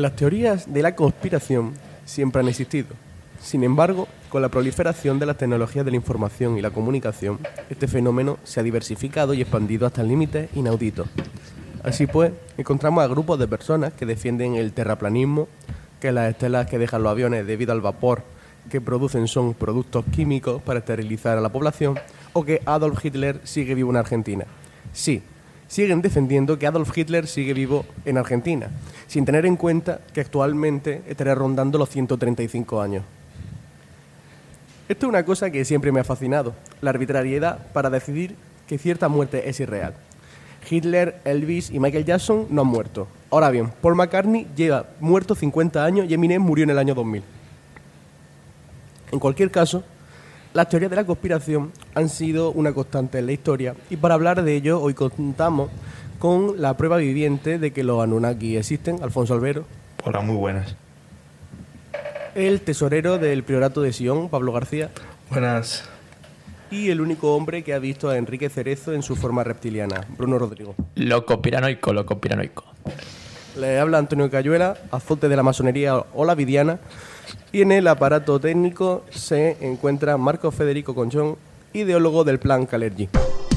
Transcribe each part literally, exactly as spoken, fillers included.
Las teorías de la conspiración siempre han existido. Sin embargo, con la proliferación de las tecnologías de la información y la comunicación, este fenómeno se ha diversificado y expandido hasta límites inauditos. Así pues, encontramos a grupos de personas que defienden el terraplanismo, que las estelas que dejan los aviones debido al vapor que producen son productos químicos para esterilizar a la población, o que Adolf Hitler sigue vivo en Argentina. Sí, siguen defendiendo que Adolf Hitler sigue vivo en Argentina, sin tener en cuenta que actualmente estaría rondando los ciento treinta y cinco años. Esto es una cosa que siempre me ha fascinado, la arbitrariedad para decidir que cierta muerte es irreal. Hitler, Elvis y Michael Jackson no han muerto. Ahora bien, Paul McCartney lleva muerto cincuenta años y Eminem murió en el año dos mil. En cualquier caso, las teorías de la conspiración han sido una constante en la historia y para hablar de ello hoy contamos con la prueba viviente de que los Anunnaki existen, Alfonso Albero. Hola, muy buenas. El tesorero del Priorato de Sion, Pablo García. Buenas. Y el único hombre que ha visto a Enrique Cerezo en su forma reptiliana, Bruno Rodrigo. Loco piranoico, loco piranoico. Le habla Antonio Cayuela, azote de la masonería olavidiana. Y en el aparato técnico se encuentra Marco Federico Conchón, ideólogo del Plan Calergi.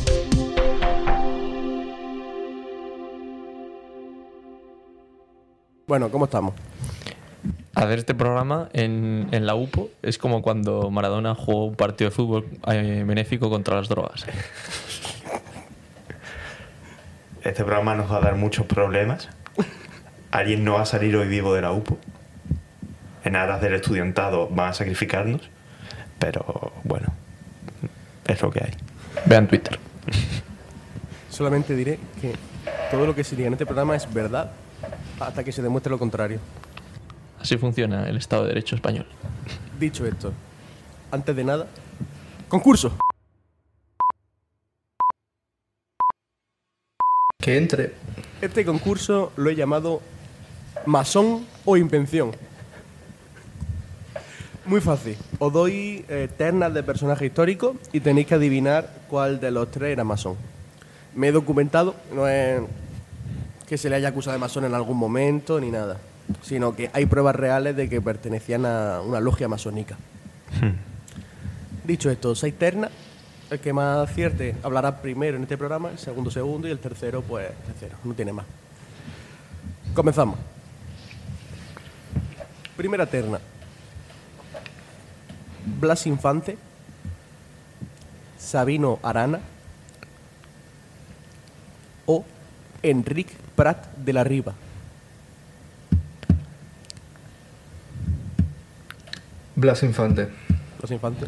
Bueno, ¿cómo estamos? Hacer este programa en, en la U P O es como cuando Maradona jugó un partido de fútbol eh, benéfico contra las drogas. Este programa nos va a dar muchos problemas. Alguien no va a salir hoy vivo de la U P O. En aras del estudiantado van a sacrificarnos. Pero bueno, es lo que hay. Vean Twitter. Solamente diré que todo lo que se diga en este programa es verdad hasta que se demuestre lo contrario. Así funciona el Estado de Derecho español. Dicho esto, antes de nada, concurso. Que entre. Este concurso lo he llamado masón o invención. Muy fácil. Os doy eh, ternas de personaje histórico y tenéis que adivinar cuál de los tres era masón. Me he documentado, no es que se le haya acusado de masón en algún momento ni nada, sino que hay pruebas reales de que pertenecían a una logia masónica. Hmm. Dicho esto, seis ternas. El que más acierte hablará primero en este programa, el segundo segundo y el tercero, pues, tercero. No tiene más. Comenzamos. Primera terna. Blas Infante, Sabino Arana o Enric Prat de la Riba. Blas Infante. Blas Infante.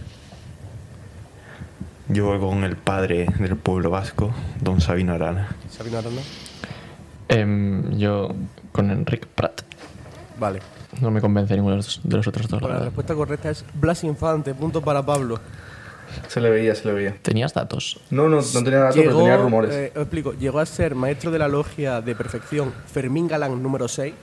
Yo voy con el padre del pueblo vasco, don Sabino Arana. Sabino Arana. Eh, yo con Enric Prat. Vale. No me convence ninguno de los, de los otros dos. Bueno, la, la respuesta correcta es Blas Infante. Punto para Pablo. Se le veía, se le veía. ¿Tenías datos? No, no, no tenía datos, Llegó, pero tenía rumores. Eh, os explico. Llegó a ser maestro de la logia de perfección Fermín Galán número seis.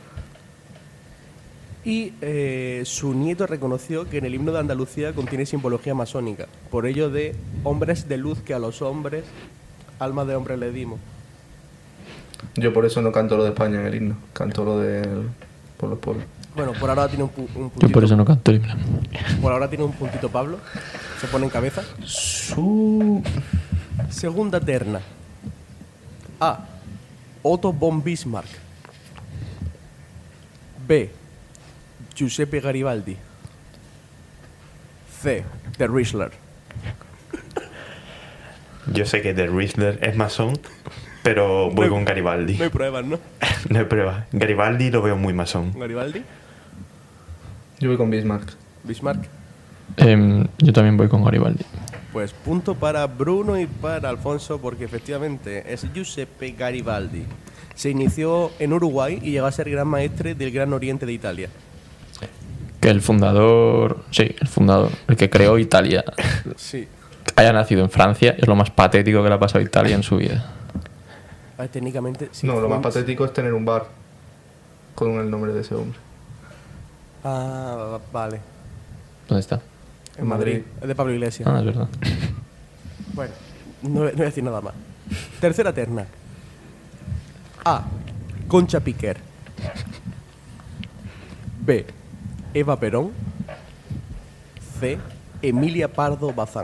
Y eh, su nieto reconoció que en el himno de Andalucía contiene simbología masónica. Por ello de hombres de luz que a los hombres, almas de hombres le dimos. Yo por eso no canto lo de España en el himno. Canto lo del pueblo pueblo. Bueno, por ahora tiene un, pu un puntito. Yo por eso no canto el himno. Por ahora tiene un puntito Pablo. Se pone en cabeza. Su... Segunda terna. A. Otto von Bismarck. B. Giuseppe Garibaldi. C. The Riddler. Yo sé que The Riddler es masón, pero voy no, con Garibaldi. No hay pruebas, ¿no? No hay pruebas. Garibaldi lo veo muy masón. ¿Garibaldi? Yo voy con Bismarck. ¿Bismarck? Eh, yo también voy con Garibaldi. Pues punto para Bruno y para Alfonso, porque efectivamente es Giuseppe Garibaldi. Se inició en Uruguay y llegó a ser gran maestre del Gran Oriente de Italia. Que el fundador, sí, el fundador, el que creó Italia, sí, haya nacido en Francia es lo más patético que le ha pasado a Italia en su vida. A ver, técnicamente... Sí, no, lo fue... más patético es tener un bar con el nombre de ese hombre. Ah, vale. ¿Dónde está? En Madrid. Es de Pablo Iglesias. Ah, es verdad. Bueno, no, no voy a decir nada más. Tercera terna. A. Concha Piquer. B. Eva Perón. C. Emilia Pardo Bazán.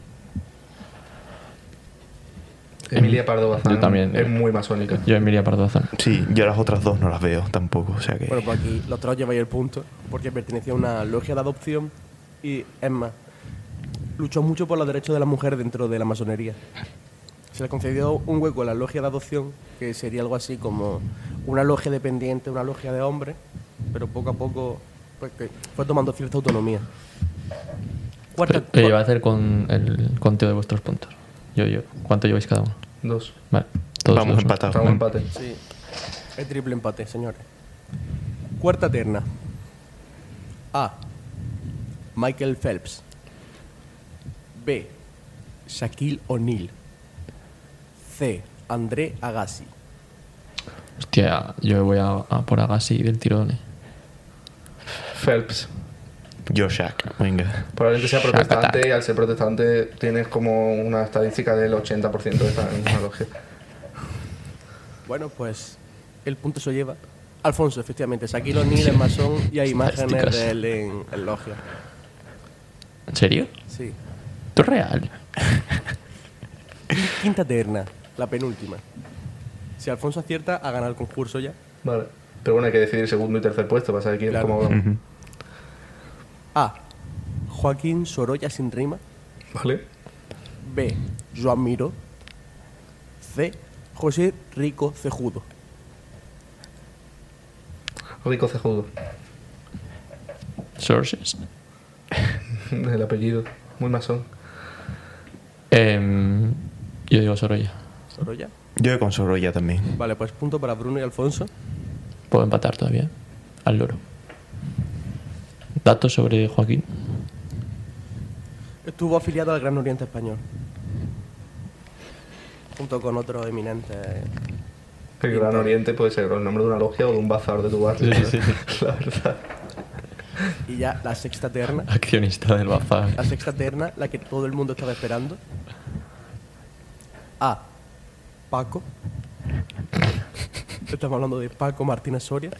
Emilia Pardo Bazán Yo también, es eh. muy masónica. Yo Emilia Pardo Bazán. Sí, yo las otras dos no las veo tampoco, o sea que... Bueno, pues aquí los tres lleváis el punto, porque pertenecía a una logia de adopción y, es más, luchó mucho por los derechos de las mujeres dentro de la masonería. Se le concedió un hueco a la logia de adopción, que sería algo así como una logia dependiente, una logia de hombres, pero poco a poco pues, que fue tomando cierta autonomía. Cuarta, ¿Qué qué iba a hacer con el conteo de vuestros puntos? Yo, yo. ¿Cuánto lleváis cada uno? Dos. Vale. Todos Vamos dos, ¿no? empatados. Estamos en empate. Sí, es triple empate, señores. Cuarta terna. A. Michael Phelps. B. Shaquille O'Neal. C. André Agassi. Hostia, yo voy a, a por Agassi del tirón. eh. Phelps. Yo Shaq, venga. Probablemente sea Shack protestante attack. y al ser protestante tienes como una estadística del ochenta por ciento de estar en una logia. Bueno, pues el punto se lo lleva Alfonso, efectivamente. Shaquille O'Neal es masón y hay imágenes Estadísticas. de él en, en logia. ¿En serio? Sí. ¿Esto es real? Quinta terna, la penúltima. Si Alfonso acierta, ha ganado el concurso ya. Vale. Pero bueno, hay que decidir segundo y tercer puesto para saber quién, Claro. cómo vamos. Ujú. A. Joaquín Sorolla sin rima. Vale. B. Joan Miró. C. José Rico Cejudo. Rico Cejudo. Sources. El apellido. Muy masón. Em, yo digo Sorolla. Sorolla. Yo con Sorolla también. Vale, pues punto para Bruno y Alfonso. Puedo empatar todavía. Al loro. Datos sobre Joaquín. Estuvo afiliado al Gran Oriente Español. Junto con otros eminentes. El Gran Oriente puede ser el nombre de una logia o de un bazar de tu barrio. Sí, sí, La verdad. Y ya la sexta terna. Accionista del bazar. La sexta terna, la que todo el mundo estaba esperando. A. Paco. Estamos hablando de Paco Martínez Soria.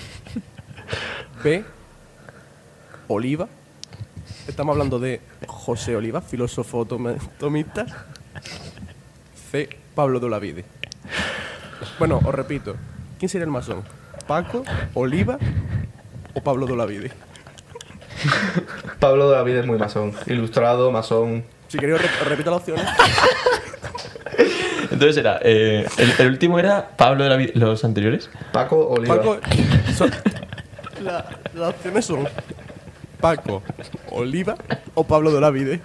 B. Oliva. Estamos hablando de José Oliva, filósofo tome- tomista. C. Pablo de Olavide. Bueno, os repito. ¿Quién sería el masón? ¿Paco, Oliva o Pablo de Olavide? Pablo de la Vida es muy masón. Ilustrado, masón. Si queréis, os rep- os repito las opciones. Entonces era. eh, el, el último era Pablo de la Vi- ¿Los anteriores? Paco Oliva. Paco, son- la- las opciones son Paco, Oliva o Pablo de Olavide.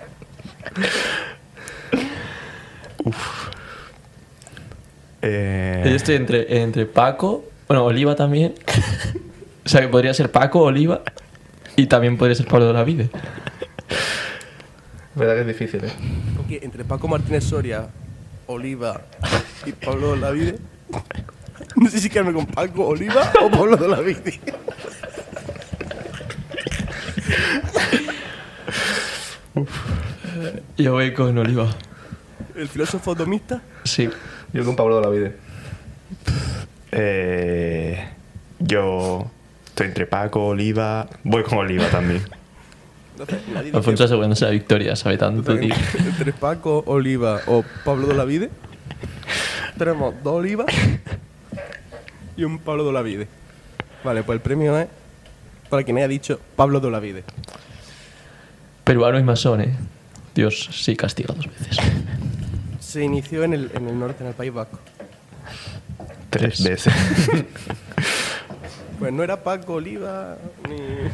Eh, Yo estoy entre, entre Paco. Bueno, Oliva también. O sea que podría ser Paco, Oliva. Y también podría ser Pablo de la Vida. Verdad que es difícil, ¿eh? Porque entre Paco Martínez Soria, Oliva y Pablo de Olavide, no sé si quedarme con Paco, Oliva o Pablo de Olavide. Yo voy con Oliva. El filósofo domista. Sí. Yo con Pablo de la Vida. eh, yo estoy entre Paco, Oliva. Voy con Oliva también. Entonces, nadie dice- Alfonso asegurándose la victoria, sabe tanto, tío. Entonces, entre Paco, Oliva o Pablo de Olavide, tenemos dos Olivas y un Pablo de Olavide. Vale, pues el premio es para quien haya dicho Pablo de Olavide. Peruano y masón, eh. Dios sí castiga dos veces. Se inició en el, en el norte, en el País Vasco. Tres veces. Pues no era Paco, Oliva, ni...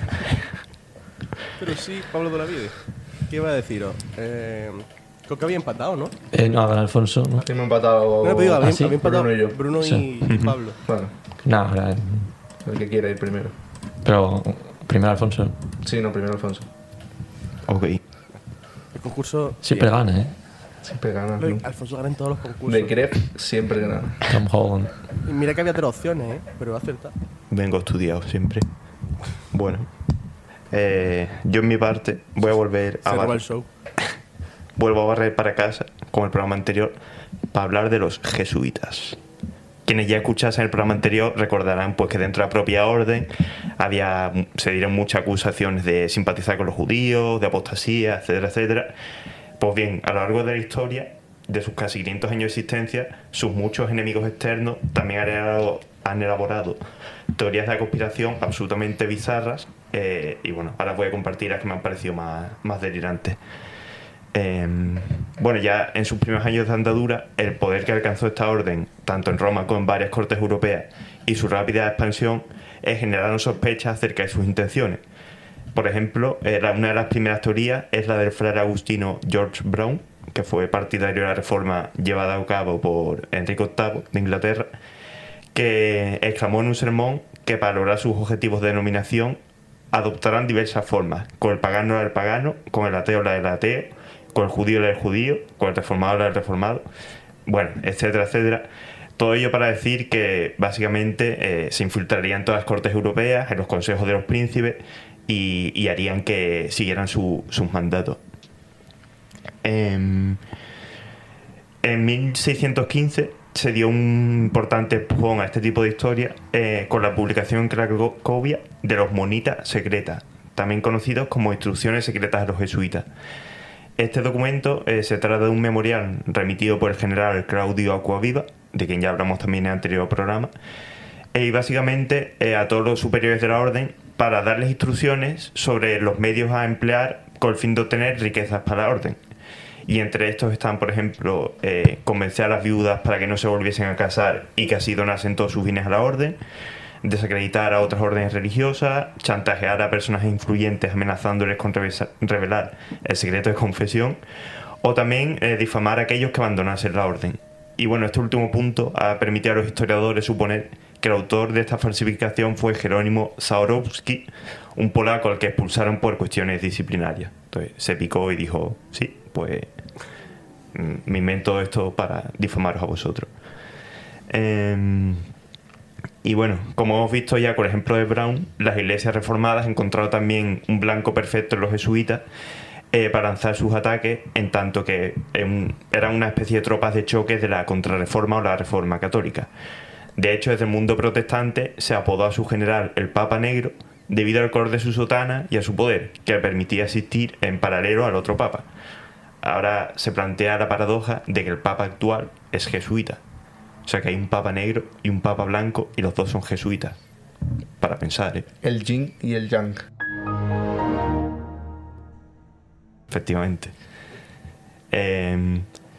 Pero sí, Pablo de Olavide. ¿Qué iba a deciros? Eh, creo que había empatado, ¿no? Eh, no, hagan Alfonso, ¿no? Aquí hemos empatado. No, pero digo, había, ¿Ah, sí? había empatado Bruno y yo. Bruno y, Sí. y Pablo. Bueno, No, ahora, eh, el que quiera ir primero. pero primero Alfonso. Sí, no, primero Alfonso. Ok. El concurso... Siempre sí. gana, ¿eh? Siempre gana. Lo- ¿no? Alfonso gana en todos los concursos. De Crep siempre gana. Tom Holland. Y mira que había tres opciones, ¿eh? Pero ha acertado. Vengo estudiado siempre. Bueno. Eh, yo en mi parte voy a volver Se a roba el barrer. show. Vuelvo a barrer para casa, como el programa anterior, para hablar de los jesuitas. quienes ya escuchasen el programa anterior recordarán pues que dentro de la propia orden había, se dieron muchas acusaciones de simpatizar con los judíos, de apostasía, etcétera, etcétera. Pues bien, a lo largo de la historia, de sus casi quinientos años de existencia, sus muchos enemigos externos también han elaborado, han elaborado teorías de la conspiración absolutamente bizarras, eh, y bueno, ahora voy a compartir las que me han parecido más, más delirantes. Eh, bueno, ya en sus primeros años de andadura, el poder que alcanzó esta orden, tanto en Roma como en varias cortes europeas, y su rápida expansión, eh, generaron sospechas acerca de sus intenciones. Por ejemplo, eh, una de las primeras teorías es la del fraile agustino George Brown, que fue partidario de la reforma llevada a cabo por Enrique octavo de Inglaterra, que exclamó en un sermón que para lograr sus objetivos de denominación adoptarán diversas formas: con el pagano la del pagano, con el ateo la del ateo, con el judío la del judío, con el reformado la del reformado, bueno, etcétera, etcétera. Todo ello para decir que básicamente eh, se infiltrarían en todas las cortes europeas, en los consejos de los príncipes, y, y harían que siguieran su, sus mandatos. En, en mil seiscientos quince se dio un importante empujón a este tipo de historias eh, con la publicación en Cracovia de los Monitas Secretas, también conocidos como Instrucciones Secretas de los Jesuitas. Este documento eh, se trata de un memorial remitido por el general Claudio Acquaviva, de quien ya hablamos también en el anterior programa, y básicamente eh, a todos los superiores de la orden para darles instrucciones sobre los medios a emplear con el fin de obtener riquezas para la orden. Y entre estos están, por ejemplo, eh, convencer a las viudas para que no se volviesen a casar y que así donasen todos sus bienes a la orden, desacreditar a otras órdenes religiosas, chantajear a personas influyentes amenazándoles con revelar el secreto de confesión, o también eh, difamar a aquellos que abandonasen la orden. Y bueno, este último punto ha permitido a los historiadores suponer que el autor de esta falsificación fue Jerónimo Zaorowski, un polaco al que expulsaron por cuestiones disciplinarias. Entonces se picó y dijo, sí, pues me invento esto para difamaros a vosotros. Eh, y bueno, como hemos visto ya con el ejemplo de Brown, las iglesias reformadas encontraron también un blanco perfecto en los jesuitas eh, para lanzar sus ataques, en tanto que eh, eran una especie de tropas de choque de la contrarreforma o la reforma católica. De hecho, desde el mundo protestante se apodó a su general el Papa Negro debido al color de su sotana y a su poder, que le permitía asistir en paralelo al otro papa. Ahora se plantea la paradoja de que el papa actual es jesuita. O sea que hay un papa negro y un papa blanco y los dos son jesuitas. Para pensar, ¿eh? El yin y el yang. Efectivamente. Eh,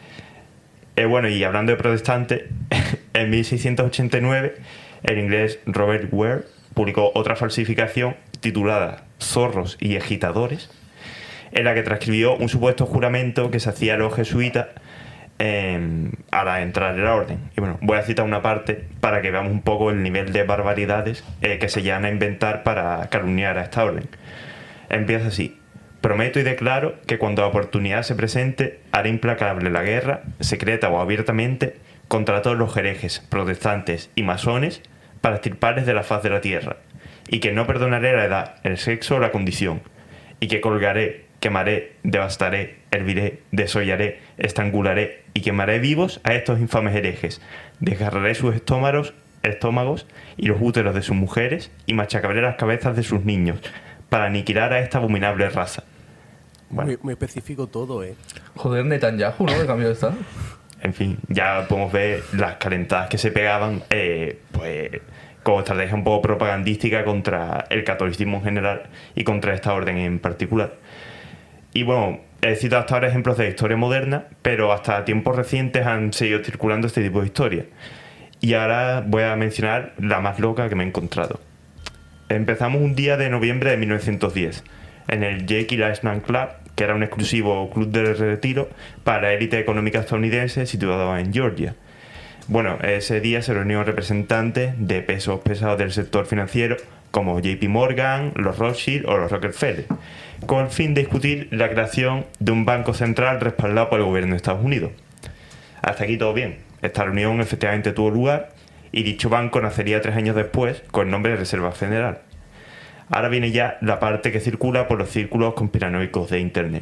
eh, bueno, y hablando de protestantes, en mil seiscientos ochenta y nueve el inglés Robert Ware publicó otra falsificación titulada Zorros y Agitadores, en la que transcribió un supuesto juramento que se hacía a los jesuitas eh, a entrar en la orden. Y bueno, voy a citar una parte para que veamos un poco el nivel de barbaridades eh, que se llegan a inventar para calumniar a esta orden. Empieza así: prometo y declaro que cuando la oportunidad se presente haré implacable la guerra, secreta o abiertamente, contra todos los herejes, protestantes y masones para extirparles de la faz de la tierra, y que no perdonaré la edad, el sexo o la condición, y que colgaré, quemaré, devastaré, herviré, desollaré, estrangularé y quemaré vivos a estos infames herejes, desgarraré sus estómagos, estómagos y los úteros de sus mujeres y machacaré las cabezas de sus niños para aniquilar a esta abominable raza. Bueno, muy, muy específico todo, ¿eh? Joder, Netanyahu, ¿no? De cambio está. En fin, ya podemos ver las calentadas que se pegaban, eh, pues como estrategia un poco propagandística contra el catolicismo en general y contra esta orden en particular. Y bueno, he citado hasta ahora ejemplos de historia moderna, pero hasta tiempos recientes han seguido circulando este tipo de historias. Y ahora voy a mencionar la más loca que me he encontrado. Empezamos un día de noviembre de mil novecientos diez en el Jekyll Island Club, que era un exclusivo club de retiro para la élite económica estadounidense situado en Georgia. Bueno, ese día se reunieron representantes de pesos pesados del sector financiero como J P Morgan, los Rothschild o los Rockefeller, con el fin de discutir la creación de un banco central respaldado por el gobierno de Estados Unidos. Hasta aquí todo bien. Esta reunión efectivamente tuvo lugar y dicho banco nacería tres años después con el nombre de Reserva Federal. Ahora viene ya la parte que circula por los círculos conspiranoicos de Internet.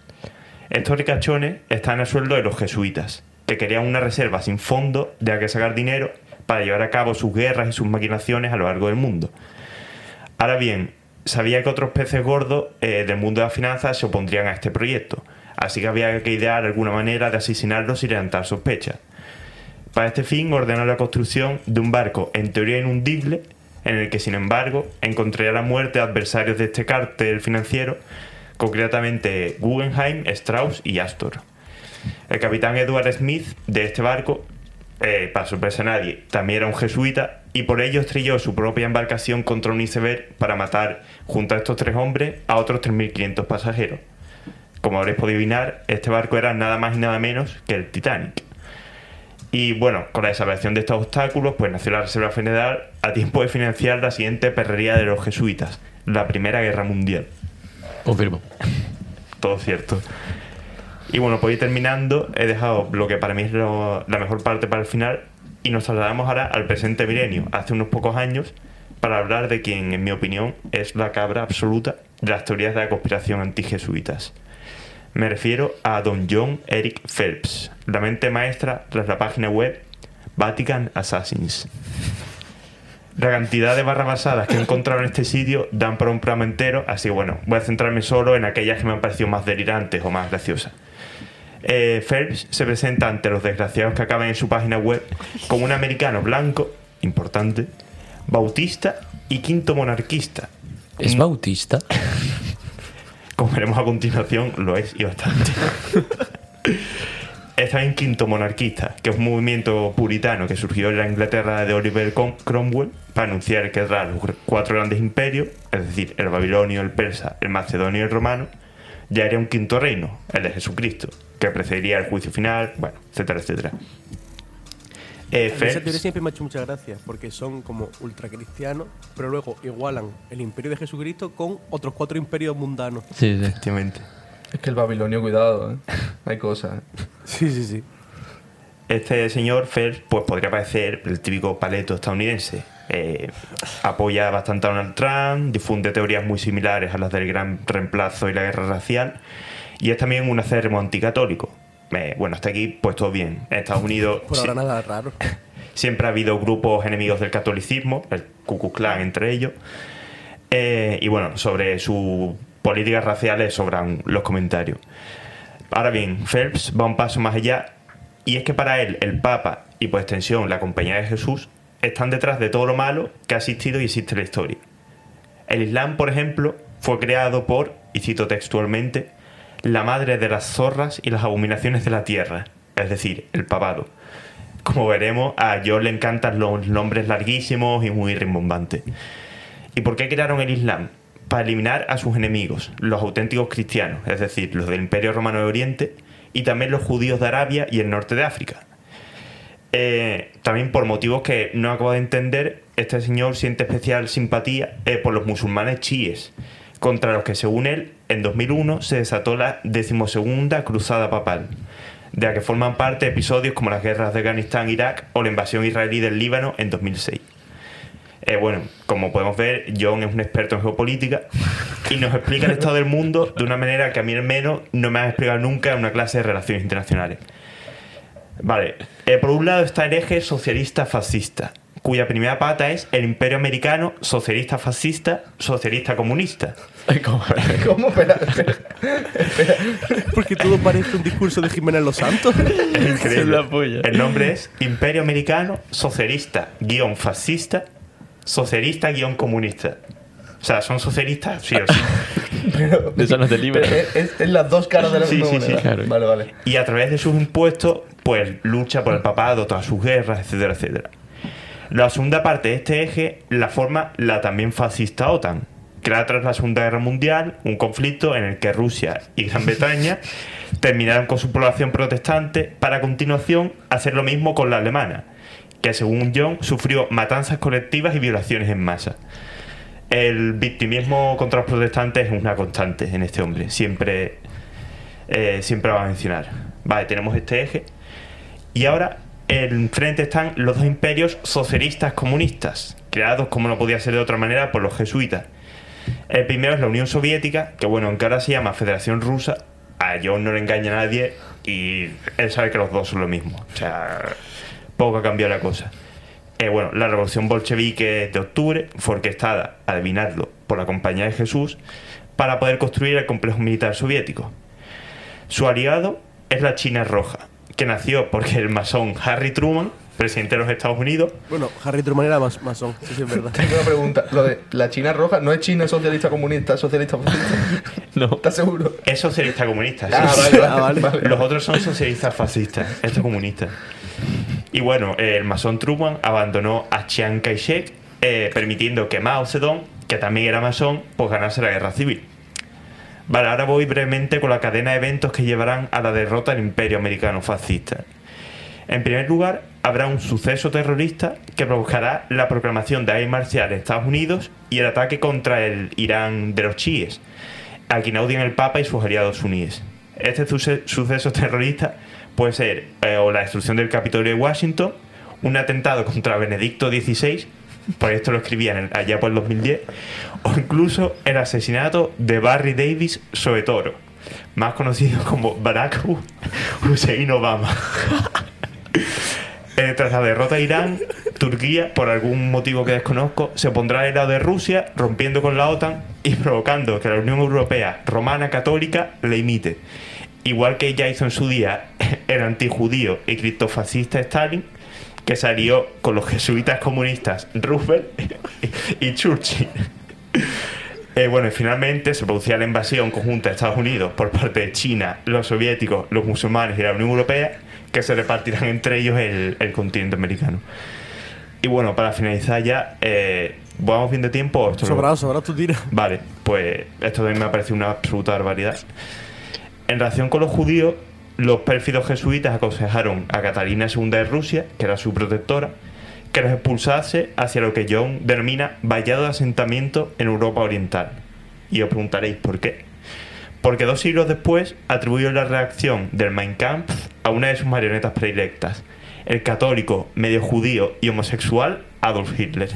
Estos ricachones están a sueldo de los jesuitas, que querían una reserva sin fondo de la que sacar dinero para llevar a cabo sus guerras y sus maquinaciones a lo largo del mundo. Ahora bien, sabía que otros peces gordos eh, del mundo de las finanzas se opondrían a este proyecto, así que había que idear alguna manera de asesinarlos y levantar sospechas. Para este fin ordenó la construcción de un barco en teoría inundible, en el que sin embargo encontraría la muerte de adversarios de este cártel financiero, concretamente Guggenheim, Strauss y Astor. El capitán Edward Smith de este barco, eh, para sorpresa a nadie, también era un jesuita, y por ello estrelló su propia embarcación contra un iceberg para matar, junto a estos tres hombres, a otros tres mil quinientos pasajeros. Como habréis podido adivinar, este barco era nada más y nada menos que el Titanic. Y bueno, con la desaparición de estos obstáculos, pues nació la Reserva Federal a tiempo de financiar la siguiente perrería de los jesuitas, la Primera Guerra Mundial. Confirmo. Todo cierto. Y bueno, pues ir terminando, he dejado lo que para mí es lo, la mejor parte para el final, y nos trasladamos ahora al presente milenio, hace unos pocos años, para hablar de quien, en mi opinión, es la cabra absoluta de las teorías de la conspiración antijesuitas. Me refiero a don John Eric Phelps, la mente maestra tras la página web Vatican Assassins. La cantidad de barras basadas que he encontrado en este sitio dan para un programa entero, así que bueno, voy a centrarme solo en aquellas que me han parecido más delirantes o más graciosas. Eh, Phelps se presenta ante los desgraciados que acaban en su página web como un americano blanco, importante, bautista y quinto monarquista. ¿Es bautista? Como veremos a continuación, lo es y bastante. Está en quinto monarquista, que es un movimiento puritano que surgió en la Inglaterra de Oliver Cromwell para anunciar que tras los cuatro grandes imperios, es decir, el babilonio, el persa, el macedonio y el romano, ya era un quinto reino, el de Jesucristo, que precedería el juicio final, bueno, etcétera, etcétera. Eh, Esa Phelps, teoría siempre me ha hecho muchas gracias, porque son como ultracristianos, pero luego igualan el imperio de Jesucristo con otros cuatro imperios mundanos. Sí, sí. efectivamente. Es que el babilonio, cuidado, ¿eh? Hay cosas. ¿eh? Sí, sí, sí. Este señor Phelps pues podría parecer el típico paleto estadounidense. Eh, apoya bastante a Donald Trump, difunde teorías muy similares a las del gran reemplazo y la guerra racial, y es también un acérrimo anticatólico. Eh, bueno, hasta aquí pues todo bien. En Estados Unidos Por ahora sí, nada raro. siempre ha habido grupos enemigos del catolicismo, el Ku Klux Klan entre ellos, eh, y bueno, sobre sus políticas raciales sobran los comentarios. Ahora bien, Phelps va un paso más allá, y es que para él el Papa y por extensión la Compañía de Jesús están detrás de todo lo malo que ha existido y existe en la historia. El Islam, por ejemplo, fue creado por, y cito textualmente, la madre de las zorras y las abominaciones de la tierra, es decir, el papado. Como veremos, a John le encantan los nombres larguísimos y muy rimbombantes. ¿Y por qué crearon el Islam? Para eliminar a sus enemigos, los auténticos cristianos, es decir, los del Imperio Romano de Oriente, y también los judíos de Arabia y el norte de África. Eh, también por motivos que no acabo de entender, este señor siente especial simpatía eh, por los musulmanes chiíes, contra los que según él, en dos mil uno se desató la decimosegunda cruzada papal, de la que forman parte episodios como las guerras de Afganistán, Irak o la invasión israelí del Líbano en dos mil seis. Eh, bueno, como podemos ver, John es un experto en geopolítica y nos explica el estado del mundo de una manera que a mí al menos no me ha explicado nunca en una clase de relaciones internacionales. Vale, eh, por un lado está el eje socialista-fascista, cuya primera pata es el imperio americano socialista-fascista, socialista-comunista. ¿Cómo? ¿Cómo? Espera, espera. Porque todo parece un discurso de Jiménez Los Santos. Es increíble. Es la polla. El nombre es Imperio Americano Socialista-Fascista, Socialista-Comunista. O sea, son socialistas, sí o sí. Pero, Eso no te libera. pero es, es- es las dos caras de la Sí, misma sí, sí, moneda. claro. Vale, vale. Y a través de sus impuestos, pues lucha por el papado, todas sus guerras, etcétera, etcétera. La segunda parte de este eje la forma la también fascista OTAN, creada tras la Segunda Guerra Mundial, un conflicto en el que Rusia y Gran Bretaña terminaron con su población protestante para a continuación hacer lo mismo con la alemana, que según John sufrió matanzas colectivas y violaciones en masa. El victimismo contra los protestantes es una constante en este hombre, siempre, eh, siempre va a mencionar. Vale, tenemos este eje. Y ahora enfrente están los dos imperios socialistas comunistas, creados como no podía ser de otra manera por los jesuitas. El primero es la Unión Soviética, que bueno, aunque ahora se llama Federación Rusa, a John no le engaña a nadie y él sabe que los dos son lo mismo. O sea, poco ha cambiado la cosa. Eh, bueno, la revolución bolchevique de octubre fue orquestada, adivinadlo, por la Compañía de Jesús para poder construir el complejo militar soviético. Su aliado es la China Roja, que nació porque el masón Harry Truman, presidente de los Estados Unidos... Bueno, Harry Truman era mas- masón, sí, sí, es verdad. Tengo una pregunta. Lo de la China roja no es China socialista comunista, socialista fascista. No. ¿Estás seguro? Es socialista comunista. Ah, sí. vale, vale, Ah, vale. vale. Los otros son socialistas fascistas, este es comunista. Y bueno, el masón Truman abandonó a Chiang Kai-shek, eh, permitiendo que Mao Zedong, que también era masón, pues ganase la guerra civil. Vale, ahora voy brevemente con la cadena de eventos que llevarán a la derrota del imperio americano fascista. En primer lugar, habrá un suceso terrorista que provocará la proclamación de ley marcial en Estados Unidos y el ataque contra el Irán de los chiíes, a quien odian el Papa y sus aliados suníes. Este suce- suceso terrorista puede ser eh, o la destrucción del Capitolio de Washington, un atentado contra Benedicto dieciséis, por esto lo escribían en- allá por el dos mil diez, o incluso el asesinato de Barry Davis Soetoro, más conocido como Barack Hussein Obama. Eh, tras la derrota de Irán, Turquía, por algún motivo que desconozco, se pondrá al lado de Rusia, rompiendo con la OTAN y provocando que la Unión Europea Romana Católica le imite. Igual que ya hizo en su día el antijudío y criptofascista Stalin, que salió con los jesuitas comunistas Roosevelt y Churchill. Eh, bueno, y finalmente se producía la invasión conjunta de Estados Unidos por parte de China, los soviéticos, los musulmanes y la Unión Europea, que se repartirán entre ellos el, el continente americano. Y bueno, para finalizar ya, eh, ¿vamos bien de tiempo? o esto lo- Sobrado, sobrado, tú tiras. Vale, pues esto también me ha parecido una absoluta barbaridad. En relación con los judíos, los pérfidos jesuitas aconsejaron a Catalina segunda de Rusia, que era su protectora, que los expulsase hacia lo que John denomina vallado de asentamiento en Europa Oriental. Y os preguntaréis por qué. Porque dos siglos después atribuyó la reacción del Mein Kampf a una de sus marionetas predilectas, el católico, medio judío y homosexual Adolf Hitler.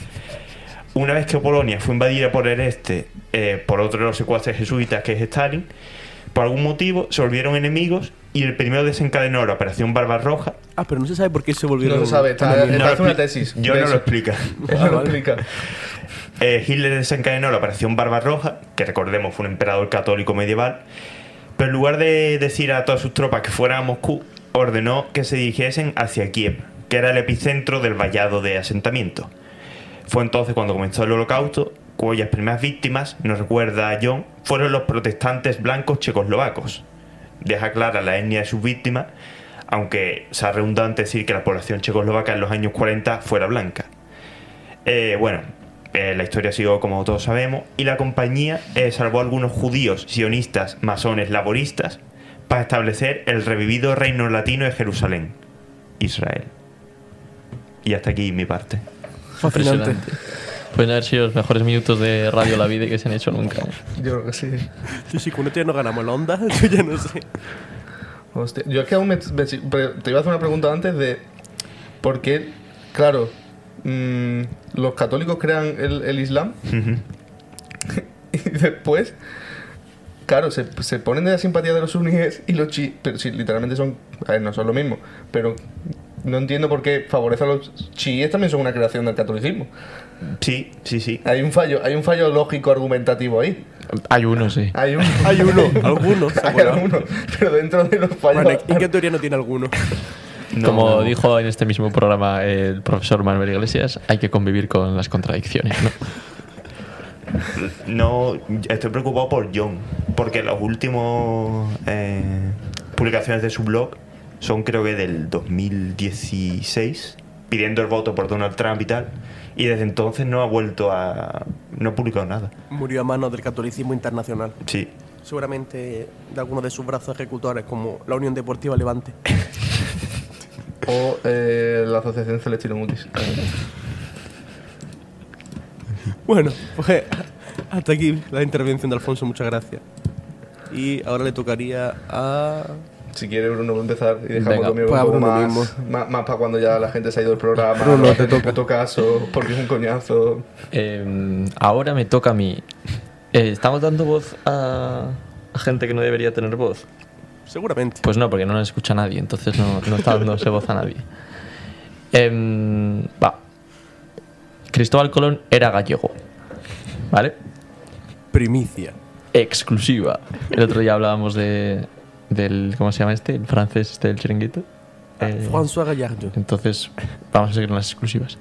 Una vez que Polonia fue invadida por el este, eh, por otro de los secuaces jesuitas, que es Stalin, por algún motivo se volvieron enemigos y el primero desencadenó la Operación Barbarroja. Ah, pero no se sabe por qué se volvieron... No se sabe, está- enemigos. Me No parece lo una expli- tesis Yo de no eso. lo explica. Eso Ah, lo vale. explica. Eh, Hitler desencadenó la Operación Barbarroja, que recordemos fue un emperador católico medieval, pero en lugar de decir a todas sus tropas que fueran a Moscú, ordenó que se dirigiesen hacia Kiev, que era el epicentro del vallado de asentamiento. Fue entonces cuando comenzó el Holocausto, cuyas primeras víctimas, nos recuerda John, fueron los protestantes blancos checoslovacos. Deja clara la etnia de sus víctimas, aunque sea redundante decir que la población checoslovaca en los años cuarenta fuera blanca. Eh, bueno, eh, la historia ha sido como todos sabemos, y la compañía eh, salvó a algunos judíos, sionistas, masones, laboristas, para establecer el revivido reino latino de Jerusalén, Israel. Y hasta aquí mi parte. Fascinante. Impresionante. Pueden haber sido los mejores minutos de Radio La Vida que se han hecho nunca. ¿eh? Yo creo que sí. Sí, sí, con esto ya no ganamos la onda, yo ya no sé. Hostia, yo es que aún me, me- te iba a hacer una pregunta antes de por qué, claro, mm, los católicos crean el, el Islam y después, claro, se, se ponen de la simpatía de los suníes y los chiíes, pero sí, literalmente son, a ver, no son lo mismo, pero no entiendo por qué favorece a los chiíes, también son una creación del catolicismo. Sí, sí, sí. Hay un fallo, hay un fallo lógico argumentativo ahí. Hay uno, sí. Hay un, Hay uno, algunos. se ha hay colado. alguno, pero dentro de los fallos. Bueno, ¿en qué teoría no tiene alguno? No, Como no. dijo en este mismo programa el profesor Manuel Iglesias, hay que convivir con las contradicciones, ¿no? No, estoy preocupado por John, porque las últimas eh, publicaciones de su blog son creo que del dos mil dieciséis, pidiendo el voto por Donald Trump y tal, y desde entonces no ha vuelto a... no ha publicado nada. Murió a manos del catolicismo internacional. Sí. Seguramente de algunos de sus brazos ejecutores, como la Unión Deportiva Levante. O eh, la Asociación Celestino Mutis. Bueno, pues hasta aquí la intervención de Alfonso, muchas gracias. Y ahora le tocaría a... Si quieres, Bruno, voy a empezar y dejamos Venga, lo mío pues a un poco Bruno más, mismo. más, más para cuando ya la gente se ha ido del programa. Bruno, no te hace toca. puto caso, porque es un coñazo. Eh, ahora me toca a mí. Eh, ¿Estamos dando voz a, a gente que no debería tener voz? Seguramente. Pues no, porque no nos escucha nadie, entonces no, no está dándose voz a nadie. Em, va. Cristóbal Colón era gallego. ¿Vale? Primicia. Exclusiva. El otro día hablábamos de del ¿cómo se llama este? El francés este del chiringuito. Eh, François Gallardo. entonces, vamos a seguir con las exclusivas.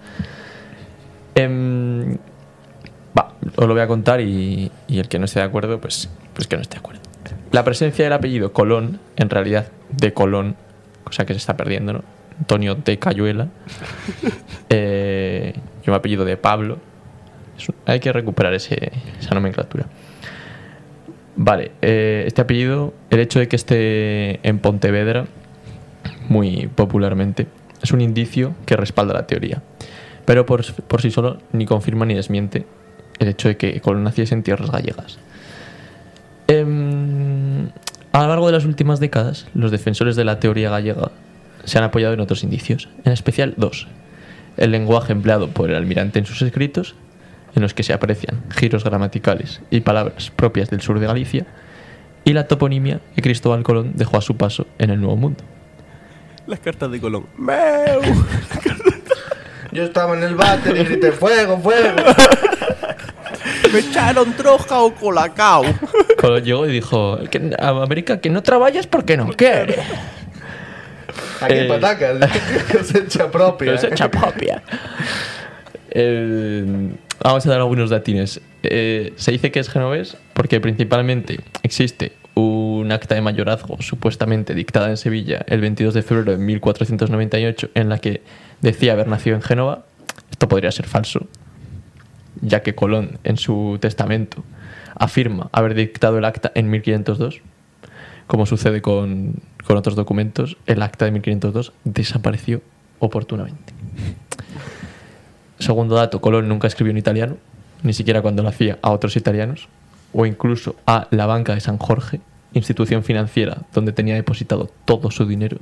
Em, va, os lo voy a contar y, y el que no esté de acuerdo, pues, pues que no esté de acuerdo. La presencia del apellido Colón, en realidad de Colón, cosa que se está perdiendo, ¿no? Antonio de Cayuela. eh, yo me apellido de Pablo. Es un- hay que recuperar ese, esa nomenclatura. Vale, eh, este apellido, el hecho de que esté en Pontevedra, muy popularmente, es un indicio que respalda la teoría. Pero por, por sí solo ni confirma ni desmiente el hecho de que Colón naciese en tierras gallegas. Em, a lo largo de las últimas décadas, los defensores de la teoría gallega se han apoyado en otros indicios, en especial dos. El lenguaje empleado por el almirante en sus escritos, en los que se aprecian giros gramaticales y palabras propias del sur de Galicia, y la toponimia que Cristóbal Colón dejó a su paso en el Nuevo Mundo. Las cartas de Colón. ¡Meu! Yo estaba en el váter y grité fuego, fuego. Me echaron troja o colacao. Colón llegó y dijo que a América que no trabajas porque no quiere. Aquí Eh, en patacas. Cosecha propia. Cosecha propia. Eh, vamos a dar algunos datines. Eh, se dice que es genovés porque principalmente existe un acta de mayorazgo supuestamente dictada en Sevilla el veintidós de febrero de mil cuatrocientos noventa y ocho en la que decía haber nacido en Génova. Esto podría ser falso, ya que Colón en su testamento afirma haber dictado el acta en mil quinientos dos. Como sucede con, con otros documentos, el acta de mil quinientos dos desapareció oportunamente. Segundo dato, Colón nunca escribió en italiano, ni siquiera cuando lo hacía a otros italianos, o incluso a la Banca de San Jorge, institución financiera donde tenía depositado todo su dinero.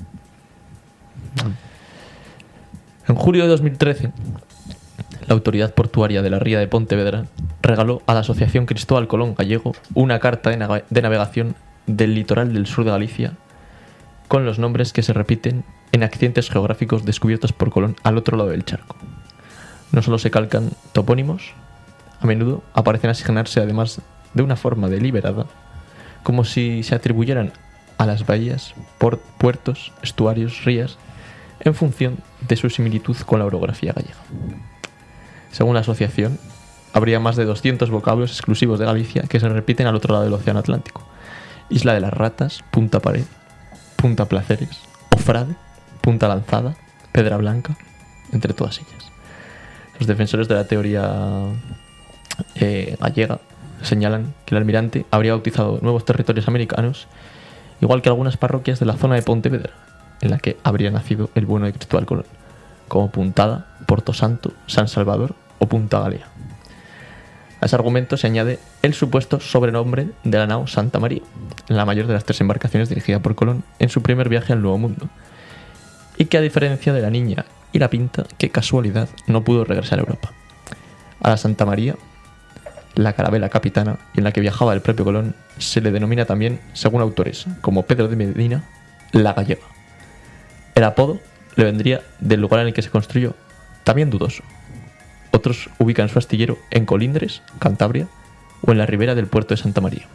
En julio de dos mil trece, la autoridad portuaria de la Ría de Pontevedra regaló a la Asociación Cristóbal Colón Gallego una carta de, nave- de navegación del litoral del sur de Galicia con los nombres que se repiten en accidentes geográficos descubiertos por Colón al otro lado del charco. No solo se calcan topónimos, a menudo aparecen asignarse además de una forma deliberada, como si se atribuyeran a las bahías, por- puertos, estuarios, rías, en función de su similitud con la orografía gallega. Según la asociación, habría más de doscientos vocablos exclusivos de Galicia que se repiten al otro lado del Océano Atlántico. Isla de las Ratas, Punta Pared, Punta Placeres, Ofrade, Punta Lanzada, Pedra Blanca, entre todas ellas. Los defensores de la teoría eh, gallega señalan que el almirante habría bautizado nuevos territorios americanos, igual que algunas parroquias de la zona de Pontevedra, en la que habría nacido el bueno de Cristóbal Colón, como Puntada, Porto Santo, San Salvador o Punta Galea. A ese argumento se añade el supuesto sobrenombre de la nao Santa María, la mayor de las tres embarcaciones dirigida por Colón en su primer viaje al Nuevo Mundo, y que a diferencia de la Niña y la Pinta, qué casualidad, no pudo regresar a Europa. A la Santa María, la carabela capitana en la que viajaba el propio Colón, se le denomina también, según autores como Pedro de Medina, la Gallega. El apodo le vendría del lugar en el que se construyó, también dudoso. Otros ubican su astillero en Colindres, Cantabria, o en la ribera del puerto de Santa María.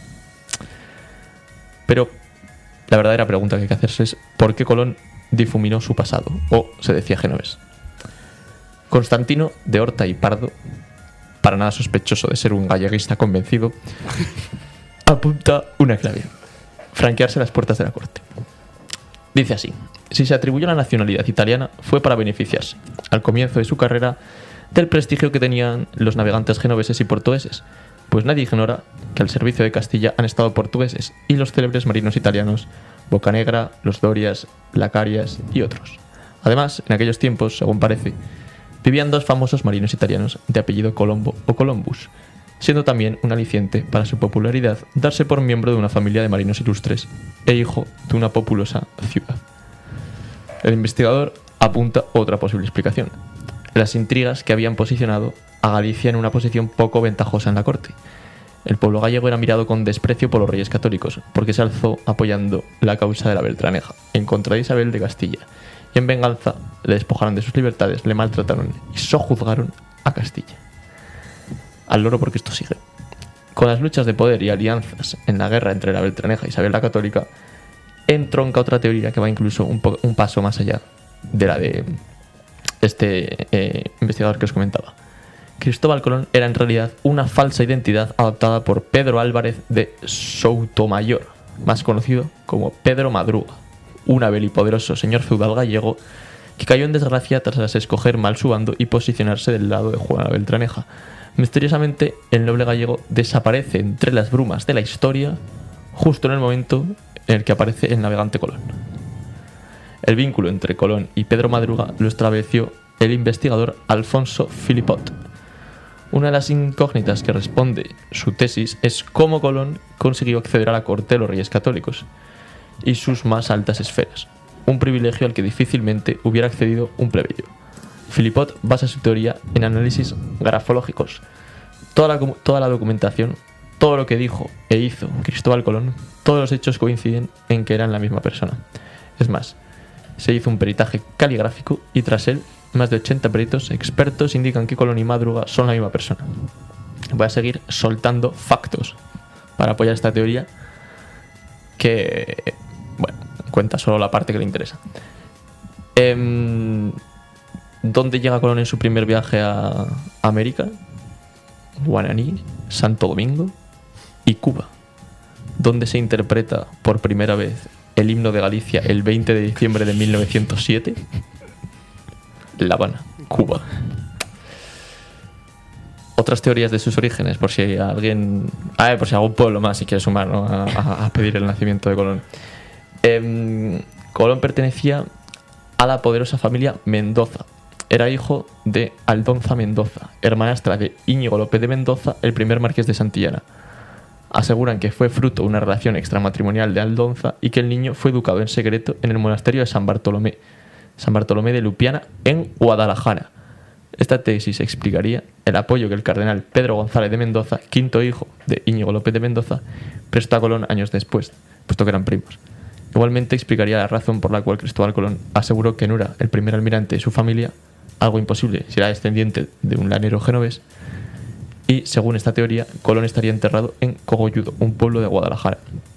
Pero la verdadera pregunta que hay que hacerse es ¿por qué Colón difuminó su pasado? O se decía genovés. Constantino de Horta y Pardo, para nada sospechoso de ser un galleguista convencido, apunta una clave: franquearse las puertas de la corte. Dice así: si se atribuyó la nacionalidad italiana fue para beneficiarse, al comienzo de su carrera, del prestigio que tenían los navegantes genoveses y portugueses, pues nadie ignora que al servicio de Castilla han estado portugueses y los célebres marinos italianos Bocanegra, los Dorias, Lacarias y otros. Además, en aquellos tiempos, según parece, vivían dos famosos marinos italianos de apellido Colombo o Columbus, siendo también un aliciente para su popularidad darse por miembro de una familia de marinos ilustres e hijo de una populosa ciudad. El investigador apunta otra posible explicación: las intrigas que habían posicionado a Galicia en una posición poco ventajosa en la corte. El pueblo gallego era mirado con desprecio por los reyes católicos, porque se alzó apoyando la causa de la Beltraneja, en contra de Isabel de Castilla, y en venganza le despojaron de sus libertades, le maltrataron y sojuzgaron a Castilla. Al loro porque esto sigue. Con las luchas de poder y alianzas en la guerra entre la Beltraneja y Isabel la Católica, entronca otra teoría que va incluso un, po- un paso más allá de la de este eh, investigador que os comentaba. Cristóbal Colón era en realidad una falsa identidad adoptada por Pedro Álvarez de Soutomayor, más conocido como Pedro Madruga, un hábil y poderoso señor feudal gallego que cayó en desgracia tras escoger mal su bando y posicionarse del lado de Juana la Beltraneja. Misteriosamente, el noble gallego desaparece entre las brumas de la historia justo en el momento en el que aparece el navegante Colón. El vínculo entre Colón y Pedro Madruga lo estableció el investigador Alfonso Philippot. Una de las incógnitas que responde su tesis es cómo Colón consiguió acceder a la corte de los reyes católicos y sus más altas esferas, un privilegio al que difícilmente hubiera accedido un plebeyo. Philippot basa su teoría en análisis grafológicos. Toda la, toda la documentación, todo lo que dijo e hizo Cristóbal Colón, todos los hechos coinciden en que eran la misma persona. Es más, se hizo un peritaje caligráfico y tras él, más de ochenta peritos expertos indican que Colón y Madruga son la misma persona. Voy a seguir soltando factos para apoyar esta teoría que, bueno, cuenta solo la parte que le interesa. Eh, ¿Dónde llega Colón en su primer viaje a América? Guaraní, Santo Domingo y Cuba. ¿Dónde se interpreta por primera vez el himno de Galicia el veinte de diciembre de mil novecientos siete? La Habana, Cuba. Otras teorías de sus orígenes, por si alguien, a ver, por si algún pueblo más si quiere sumar, ¿no? a, a, a pedir el nacimiento de Colón. Eh, Colón pertenecía a la poderosa familia Mendoza. Era hijo de Aldonza Mendoza, hermanastra de Íñigo López de Mendoza, el primer marqués de Santillana. Aseguran que fue fruto de una relación extramatrimonial de Aldonza y que el niño fue educado en secreto en el monasterio de San Bartolomé, San Bartolomé de Lupiana, en Guadalajara. Esta tesis explicaría el apoyo que el cardenal Pedro González de Mendoza, quinto hijo de Íñigo López de Mendoza, prestó a Colón años después, puesto que eran primos. Igualmente explicaría la razón por la cual Cristóbal Colón aseguró que no era el primer almirante de su familia, algo imposible si era descendiente de un lanero genovés, y según esta teoría, Colón estaría enterrado en Cogolludo, un pueblo de Guadalajara.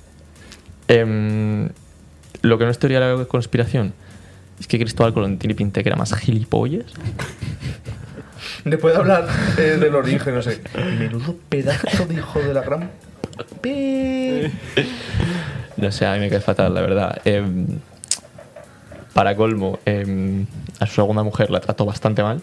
Eh, lo que no es teoría de la conspiración es que Cristóbal Colón tiene pinta de que era más gilipollas. Después de hablar eh, del origen, no sé. Menudo pedazo de hijo de la gran... Pi. No sé, a mí me cae fatal, la verdad. Eh, para colmo, eh, a su segunda mujer la trató bastante mal.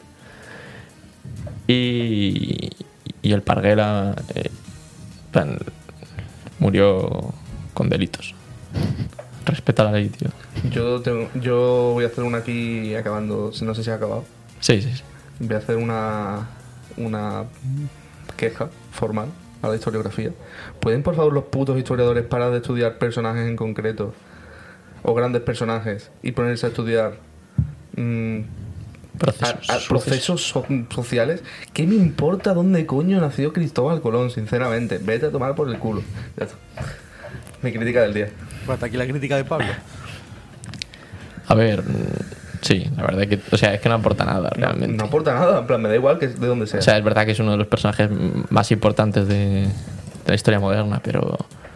Y, y el Parguela eh, plan, murió con delitos. Respeta la ley, tío. Yo, tengo, yo voy a hacer una aquí acabando, no sé si ha acabado. Sí, sí, sí. Voy a hacer una, una queja formal a la historiografía. ¿Pueden, por favor, los putos historiadores parar de estudiar personajes en concreto o grandes personajes y ponerse a estudiar mmm, Procesos, a, a procesos so- sociales? ¿Qué me importa dónde coño nació Cristóbal Colón, sinceramente? Vete a tomar por el culo. Ya está. Mi crítica del día. Pues hasta aquí la crítica de Pablo. A ver, sí, la verdad que, o sea, es que no aporta nada realmente. No aporta nada, en plan, me da igual que de donde sea. O sea, es verdad que es uno de los personajes más importantes de, de la historia moderna, pero...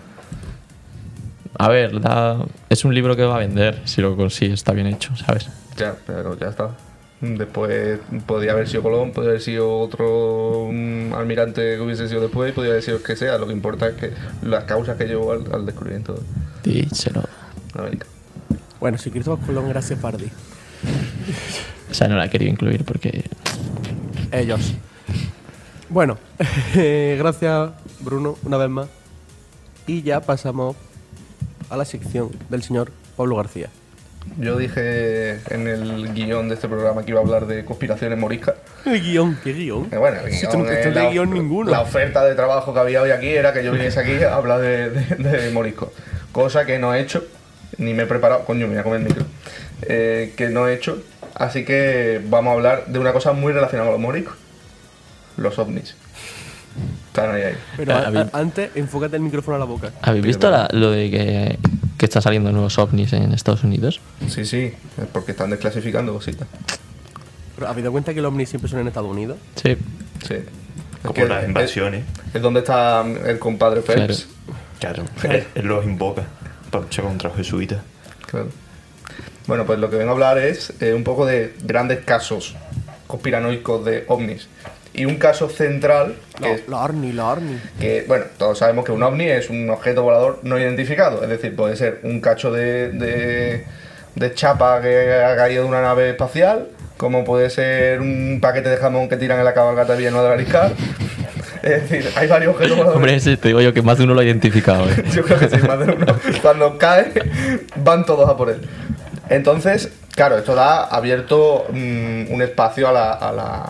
A ver, da, es un libro que va a vender si lo consigue, está bien hecho, ¿sabes? Ya, pero ya está. Después podría haber sido Colón, podría haber sido otro um, almirante que hubiese sido después, podría haber sido el que sea. Lo que importa es que las causas que llevó al, al descubrimiento Díselo. de América. Bueno, si Cristóbal Colón era sefardí. O sea, no la he querido incluir porque... Ellos. Bueno, gracias Bruno, una vez más. Y ya pasamos a la sección del señor Pablo García. Yo dije en el guión de este programa que iba a hablar de conspiraciones moriscas. El guión, ¿qué guión? Eh, Bueno, el Si guión, esto no eh, te la, de guión ninguno. la oferta de trabajo que había hoy aquí era que yo viniese aquí a hablar de, de, de moriscos. Cosa que no he hecho, ni me he preparado. Coño, me voy a comer el micro. Eh, que no he hecho. Así que vamos a hablar de una cosa muy relacionada con los moriscos. Los ovnis. Están ahí, ahí. Pero Ah, a- a mí- a- antes, enfócate el micrófono a la boca. ¿Habéis visto la- lo de que que están saliendo nuevos ovnis en Estados Unidos. Sí, sí, es porque están desclasificando cositas. Pero, ¿habéis dado cuenta que los ovnis siempre son en Estados Unidos? Sí. Sí. Es Como que las es- invasiones. Es donde está el compadre Phelps. Claro, él, él los invoca para luchar contra los jesuitas. Claro. Bueno, pues lo que vengo a hablar es eh, un poco de grandes casos conspiranoicos de ovnis. Y un caso central, que, Los es- los ovnis, los ovnis. que, bueno, todos sabemos que un ovni es un objeto volador no identificado. Es decir, puede ser un cacho de, de, de chapa que ha caído de una nave espacial, como puede ser un paquete de jamón que tiran en la cabalgata de Villanueva de la Riscal. Es decir, hay varios objetos voladores. Hombre, ese te digo yo que más de uno lo ha identificado. ¿eh? Yo creo que sí, más de uno. Cuando cae, van todos a por él. Entonces, claro, esto da abierto mm, un espacio a la, a la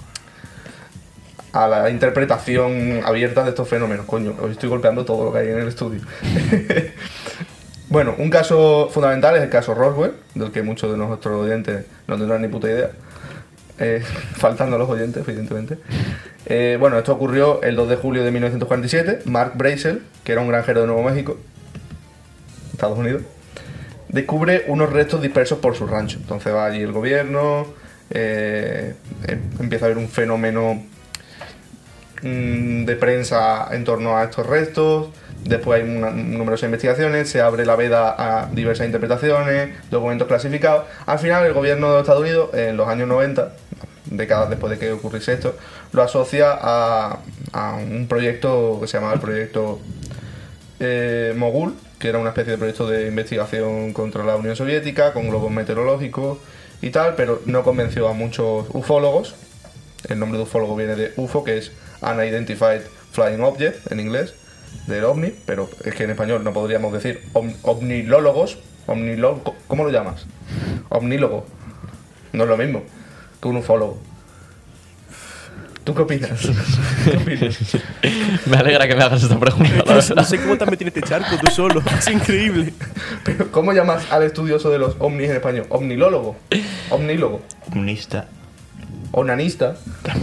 a la interpretación abierta de estos fenómenos. Coño, hoy estoy golpeando todo lo que hay en el estudio. Bueno, un caso fundamental es el caso Roswell, del que muchos de nuestros oyentes no tendrán ni puta idea. Eh, faltando a los oyentes, evidentemente. Eh, bueno, esto ocurrió el dos de julio de mil novecientos cuarenta y siete. Mark Brazel, que era un granjero de Nuevo México, Estados Unidos, descubre unos restos dispersos por su rancho. Entonces va allí el gobierno, eh, em- empieza a haber un fenómeno mm, de prensa en torno a estos restos. Después hay una, numerosas investigaciones, se abre la veda a diversas interpretaciones, documentos clasificados. Al final el gobierno de los Estados Unidos, en los años noventa, décadas después de que ocurriese esto, lo asocia a, a un proyecto que se llamaba el proyecto eh, Mogul, que era una especie de proyecto de investigación contra la Unión Soviética, con globos meteorológicos y tal, pero no convenció a muchos ufólogos. El nombre de ufólogo viene de U F O, que es Unidentified Flying Object en inglés, del ovni, pero es que en español no podríamos decir om- omnilólogos. Omnilólogo, ¿cómo lo llamas? Omnílogo. No es lo mismo que un ufólogo. ¿Tú qué opinas? ¿Qué opinas? Me alegra que me hagas esta pregunta, la No verdad. sé cómo te has metido en este charco tú solo. Es increíble. Pero, ¿cómo llamas al estudioso de los ovnis en español? Omnilólogo. Omnílogo. Comunista. Onanista.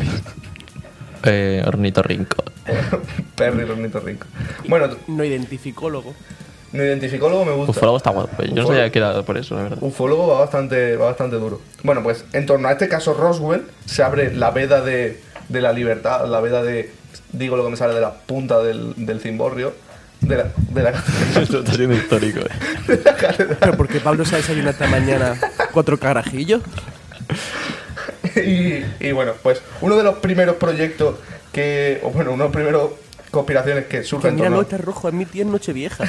Eh, ornitorrinco. Perry ornitorrinco. Bueno, No identificólogo. mi identificólogo me gusta. Ufólogo está guapo. Yo no Ufólogo. sabía que era por eso, la verdad. Ufólogo va bastante, va bastante duro. Bueno, pues en torno a este caso Roswell se abre la veda de, de la libertad, la veda de, digo lo que me sale de la punta del, del cimborrio, de la, de la, Esto está siendo histórico, eh. Pero porque Pablo se ha desayunado esta mañana cuatro carajillos. y, y bueno, pues uno de los primeros proyectos que, o bueno, uno de los primeros conspiraciones que Que surgen en mira, torno no, a está rojo, es mi tía en Nochevieja.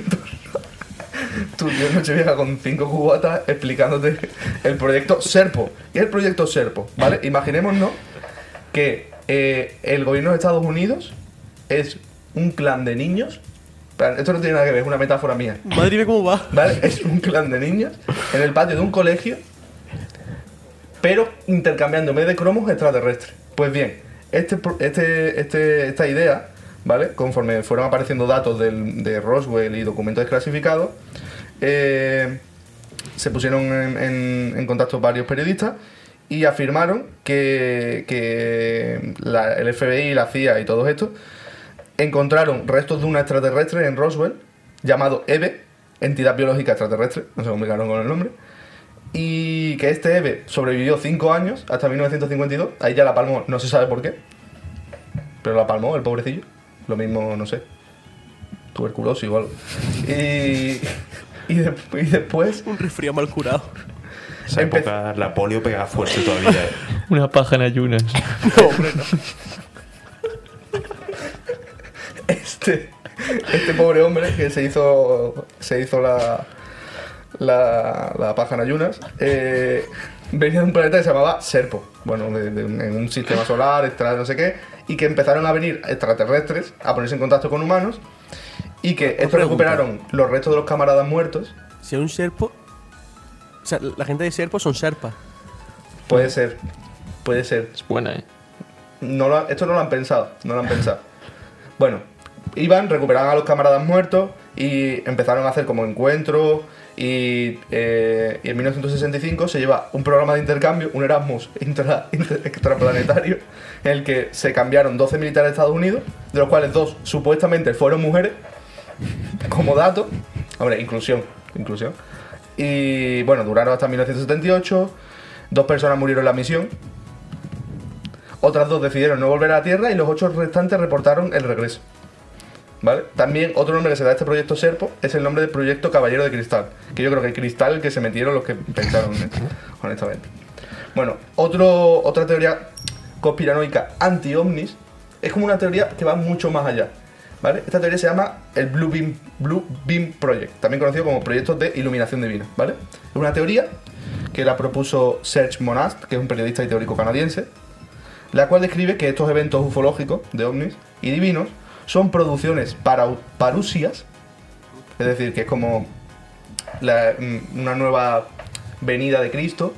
tu tío Nochevieja con cinco cubatas explicándote el proyecto Serpo. ¿Qué es el proyecto Serpo? ¿Vale? Imaginémonos que eh, el gobierno de Estados Unidos es un clan de niños. Pero esto no tiene nada que ver, es una metáfora mía. Madre mía, ¿cómo va? ¿Vale? Es un clan de niños en el patio de un colegio, pero intercambiando en vez de cromos extraterrestres. Pues bien, este, pro- este, este, esta idea, ¿vale? Conforme fueron apareciendo datos del- de Roswell y documentos desclasificados, eh, se pusieron en, en- en contacto varios periodistas y afirmaron que, que la- el F B I, la C I A y todos estos encontraron restos de un extraterrestre en Roswell llamado EVE, entidad biológica extraterrestre, no se complicaron con el nombre, y que este EVE sobrevivió cinco años hasta mil novecientos cincuenta y dos. Ahí ya la palmó, no se sabe por qué, pero la palmó el pobrecillo. Lo mismo, no sé, tuberculosis o algo. Y, y, de- y después Un resfriado mal curado. Esa Empe- época la polio pegaba fuerte todavía. ¿eh? Una paja en ayunas. No, hombre, no. este, este pobre hombre que se hizo, se hizo la, la, la paja en ayunas, eh, venía de un planeta que se llamaba Serpo, bueno, de, de un- en un sistema solar, extra, no sé qué, y que empezaron a venir extraterrestres a ponerse en contacto con humanos, y que estos pregunta. recuperaron los restos de los camaradas muertos. Si es un serpo. O sea, la gente de serpo son serpas. Puede ser, puede ser. Es buena, eh. No lo, esto no lo han pensado, no lo han pensado. Bueno, iban, recuperaban a los camaradas muertos y empezaron a hacer como encuentros y, eh, y en mil novecientos sesenta y cinco se lleva un programa de intercambio, un Erasmus intra- inter- extraplanetario, en el que se cambiaron doce militares de Estados Unidos, de los cuales dos supuestamente fueron mujeres, como dato, Hombre, inclusión, inclusión. Y bueno, duraron hasta mil novecientos setenta y ocho. Dos personas murieron en la misión. Otras dos decidieron no volver a la Tierra y los ocho restantes reportaron el regreso. ¿Vale? También otro nombre que se da a este proyecto SERPO es el nombre del proyecto Caballero de Cristal. Que yo creo que el cristal el que se metieron los que pensaron en esto, honestamente. Bueno, otro, otra teoría conspiranoica anti-ovnis es como una teoría que va mucho más allá. ¿Vale? Esta teoría se llama el Blue Beam, Blue Beam Project, también conocido como Proyecto de Iluminación Divina. ¿Vale? Es una teoría que la propuso Serge Monast, que es un periodista y teórico canadiense, la cual describe que estos eventos ufológicos de ovnis y divinos son producciones para, parusias, es decir, que es como la, una nueva venida de Cristo,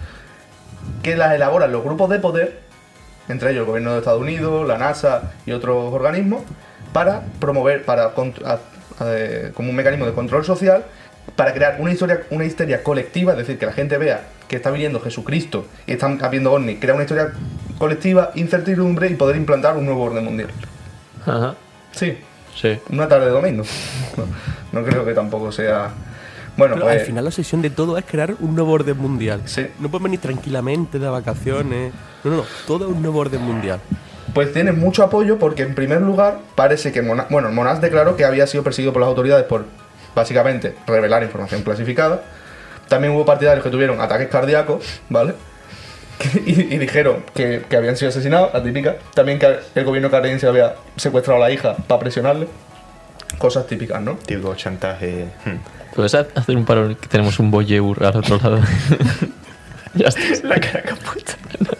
que las elaboran los grupos de poder, entre ellos el gobierno de Estados Unidos, la NASA y otros organismos, para promover, para a, a, como un mecanismo de control social, para crear una historia, una histeria colectiva, es decir, que la gente vea que está viniendo Jesucristo y están habiendo ovnis, crear una historia colectiva, incertidumbre y poder implantar un nuevo orden mundial. Ajá. Sí, Sí. una tarde de domingo. No, no creo que tampoco sea... Bueno, Pero pues... al final la obsesión de todo es crear un nuevo orden mundial. Sí. No puedes venir tranquilamente de vacaciones. No, no, no. Todo es un nuevo orden mundial. Pues tiene mucho apoyo porque, en primer lugar, parece que Mona- bueno, Monast declaró que había sido perseguido por las autoridades por, básicamente, revelar información clasificada. También hubo partidarios que tuvieron ataques cardíacos, ¿vale? y, y dijeron que, que habían sido asesinados, la típica. También que el gobierno canadiense había secuestrado a la hija para presionarle. Cosas típicas, ¿no? Típico chantaje. hmm. ¿Puedes ha- hacer un parón que tenemos un voyeur al otro lado? Ya está. La cara que ha puesto.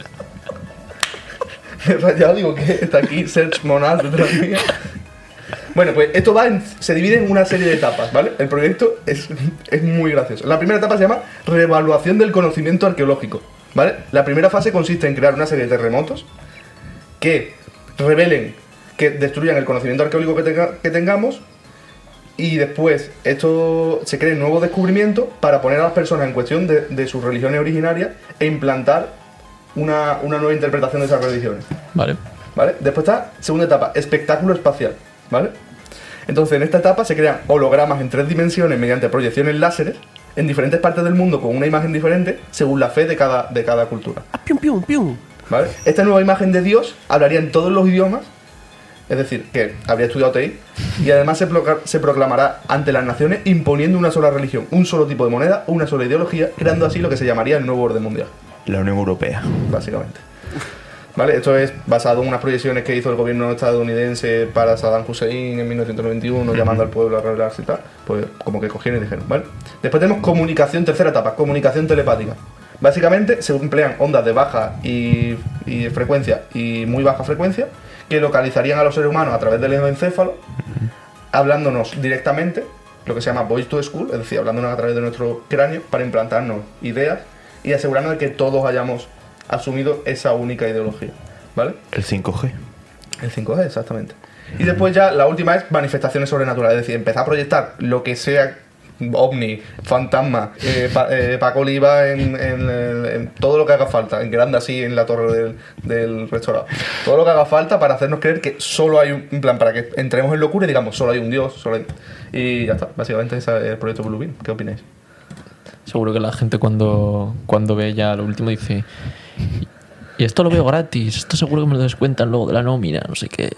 Me he rayado, digo que está aquí Serge Monast detrás mía. Bueno, pues esto va en- se divide en una serie de etapas, ¿vale? El proyecto es, es muy gracioso. La primera etapa se llama reevaluación del conocimiento arqueológico, ¿vale? La primera fase consiste en crear una serie de terremotos que revelen, que destruyan el conocimiento arqueológico que, tenga- que tengamos, y después esto se creen nuevos descubrimientos para poner a las personas en cuestión de, de sus religiones originarias e implantar una, una nueva interpretación de esas religiones. Vale. ¿Vale? Después está, segunda etapa, espectáculo espacial, ¿vale? Entonces, en esta etapa se crean hologramas en tres dimensiones mediante proyecciones láseres en diferentes partes del mundo con una imagen diferente según la fe de cada, de cada cultura, ¡Ah, pium, pium, pium! ¿vale? Esta nueva imagen de Dios hablaría en todos los idiomas, es decir, que habría estudiado T I, y además se, procla- se proclamará ante las naciones imponiendo una sola religión, un solo tipo de moneda, una sola ideología, creando así lo que se llamaría el nuevo orden mundial, La Unión Europea. básicamente. ¿Vale? Esto es basado en unas proyecciones que hizo el gobierno estadounidense para Saddam Hussein en mil novecientos noventa y uno, llamando al pueblo a rebelarse y tal. Pues como que cogieron y dijeron, ¿vale? Después tenemos comunicación, tercera etapa, comunicación telepática. Básicamente se emplean ondas de baja y, y frecuencia y muy baja frecuencia que localizarían a los seres humanos a través del encéfalo, hablándonos directamente, lo que se llama voice to school, es decir, hablándonos a través de nuestro cráneo para implantarnos ideas y asegurarnos de que todos hayamos asumido esa única ideología, ¿vale? El cinco G. El cinco G, exactamente. Y después ya la última es manifestaciones sobrenaturales, es decir, empezar a proyectar lo que sea ovni, fantasma, eh, pa, eh, Paco Oliva en, en, en, en todo lo que haga falta, en grande así en la torre del, del restaurante. Todo lo que haga falta para hacernos creer que solo hay un, en plan, para que entremos en locura y digamos, solo hay un Dios, solo hay... Y ya está, básicamente ese es el proyecto Blue Beam. ¿Qué opináis? Seguro que la gente cuando, cuando ve ya lo último dice: y esto lo veo gratis, esto seguro que me lo descuentan luego de la nómina, no sé qué.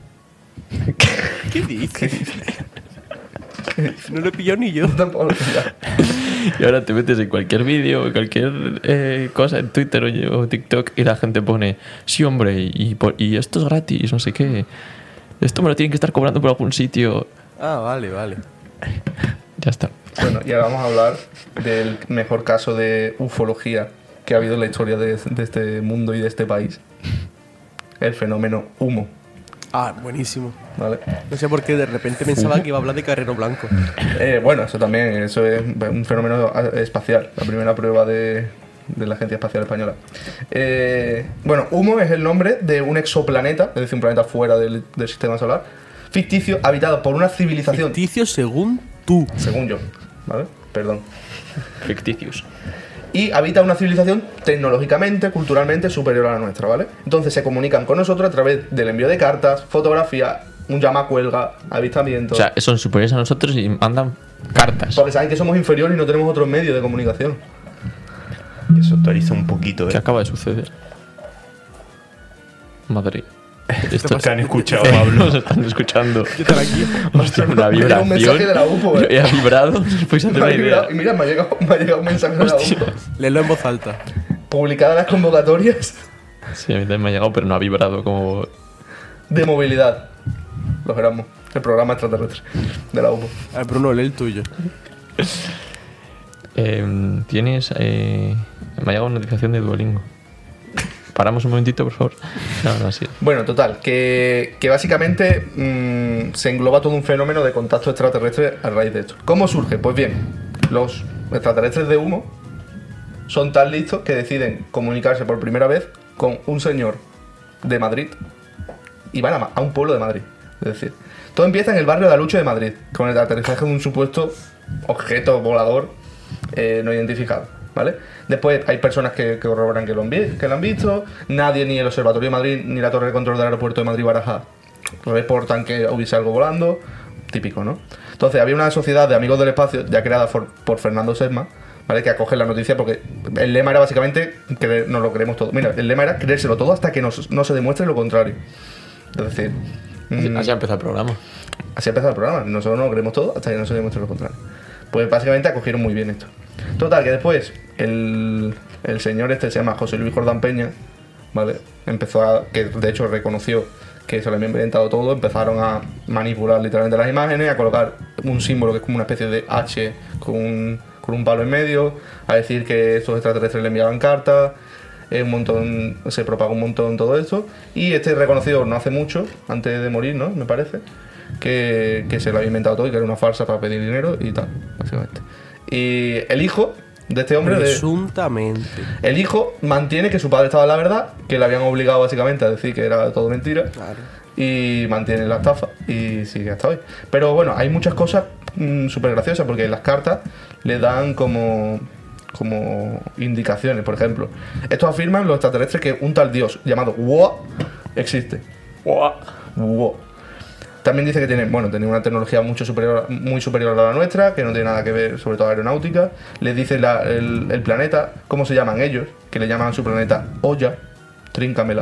¿Qué dices? No lo he pillado ni yo. Tampoco, ya. Y ahora te metes en cualquier vídeo, en cualquier eh, cosa en Twitter o, o TikTok y la gente pone: sí, hombre, y, por- y esto es gratis, no sé qué. Esto me lo tienen que estar cobrando por algún sitio. Ah, vale, vale. Ya está. Bueno, y ahora vamos a hablar del mejor caso de ufología que ha habido en la historia de, de este mundo y de este país. El fenómeno humo, Ah, buenísimo. ¿vale? No sé por qué de repente pensaba que iba a hablar de Carrero Blanco. Eh, bueno, eso también, eso es un fenómeno espacial, la primera prueba de, de la Agencia Espacial Española. Eh, bueno, humo es el nombre de un exoplaneta, es decir, un planeta fuera del, del sistema solar, ficticio, habitado por una civilización, Ficticio según tú. según yo, ¿vale? Perdón. Ficticios. Y habita una civilización tecnológicamente, culturalmente superior a la nuestra, ¿vale? Entonces se comunican con nosotros a través del envío de cartas, fotografía, un llamacuelga, avistamiento. O sea, son superiores a nosotros y mandan Cartas. Porque saben que somos inferiores y no tenemos otros medios de comunicación. Y eso actualiza un poquito, ¿Qué ¿eh? acaba de suceder? Madrid. Esto Que han escuchado, Sí, Pablo. nos están escuchando. ¿Qué tal aquí? Hostia, una Me llega vibración. un mensaje de la U P O, ¿eh? Yo he vibrado, os podéis hacer Me ha una idea. llegado- y mira, me ha llegado, me ha llegado un mensaje de la U P O. Léelo en voz alta. Publicadas las convocatorias Sí, a mí también me ha llegado, pero no ha vibrado como... de movilidad. Los Erasmus, el programa extraterrestre de la U P O. A ver, Bruno, lee el tuyo. Eh, Tienes... Eh... Me ha llegado una notificación de Duolingo. Paramos un momentito, por favor. No, no, sí. Bueno, total, que, que básicamente mmm, se engloba todo un fenómeno de contacto extraterrestre a raíz de esto. ¿Cómo surge? Pues bien, los extraterrestres de humo son tan listos que deciden comunicarse por primera vez con un señor de Madrid y van a, Ma- a un pueblo de Madrid. Es decir, todo empieza en el barrio de Aluche de Madrid, con el aterrizaje de un supuesto objeto volador eh, no identificado. ¿Vale? Después hay personas que, que corroboran que lo, han vi- que lo han visto. Nadie, ni el Observatorio de Madrid, ni la Torre de Control del Aeropuerto de Madrid-Barajas reportan que hubiese algo volando. Típico, ¿no? Entonces había una sociedad de amigos del espacio ya creada por, por Fernando Sesma, ¿vale? Que acoge la noticia porque el lema era básicamente que nos lo creemos todo. Mira, el lema era creérselo todo hasta que nos- no se demuestre lo contrario. Es decir, Así, mm, así ha empezado el programa. Así ha empezado el programa. Nosotros no lo creemos todo hasta que no se demuestre lo contrario. Pues básicamente acogieron muy bien esto. Total, que después el, el señor este se llama José Luis Jordán Peña, ¿vale? Empezó a, que de hecho reconoció que se lo había inventado todo, empezaron a manipular literalmente las imágenes, a colocar un símbolo que es como una especie de H con un, con un palo en medio, a decir que estos extraterrestres le enviaban cartas, eh, un montón, se propagó un montón todo esto, y este reconoció no hace mucho, antes de morir, ¿no? Me parece, que, que se lo había inventado todo y que era una farsa para pedir dinero y tal, básicamente. Y el hijo de este hombre, de, Presuntamente. el hijo mantiene que su padre estaba en la verdad, que le habían obligado básicamente a decir que era todo mentira, Claro. y mantiene la estafa y sigue hasta hoy. Pero bueno, hay muchas cosas mm, súper graciosas porque en las cartas le dan como, como indicaciones. Por ejemplo, estos afirman los extraterrestres que un tal dios llamado Wo existe. Wo. También dice que tienen, bueno, tienen una tecnología mucho superior, muy superior a la nuestra, que no tiene nada que ver, sobre todo aeronáutica. Les dice la- el, el planeta, cómo se llaman ellos, que le llaman a su planeta Oya, Tríncamela.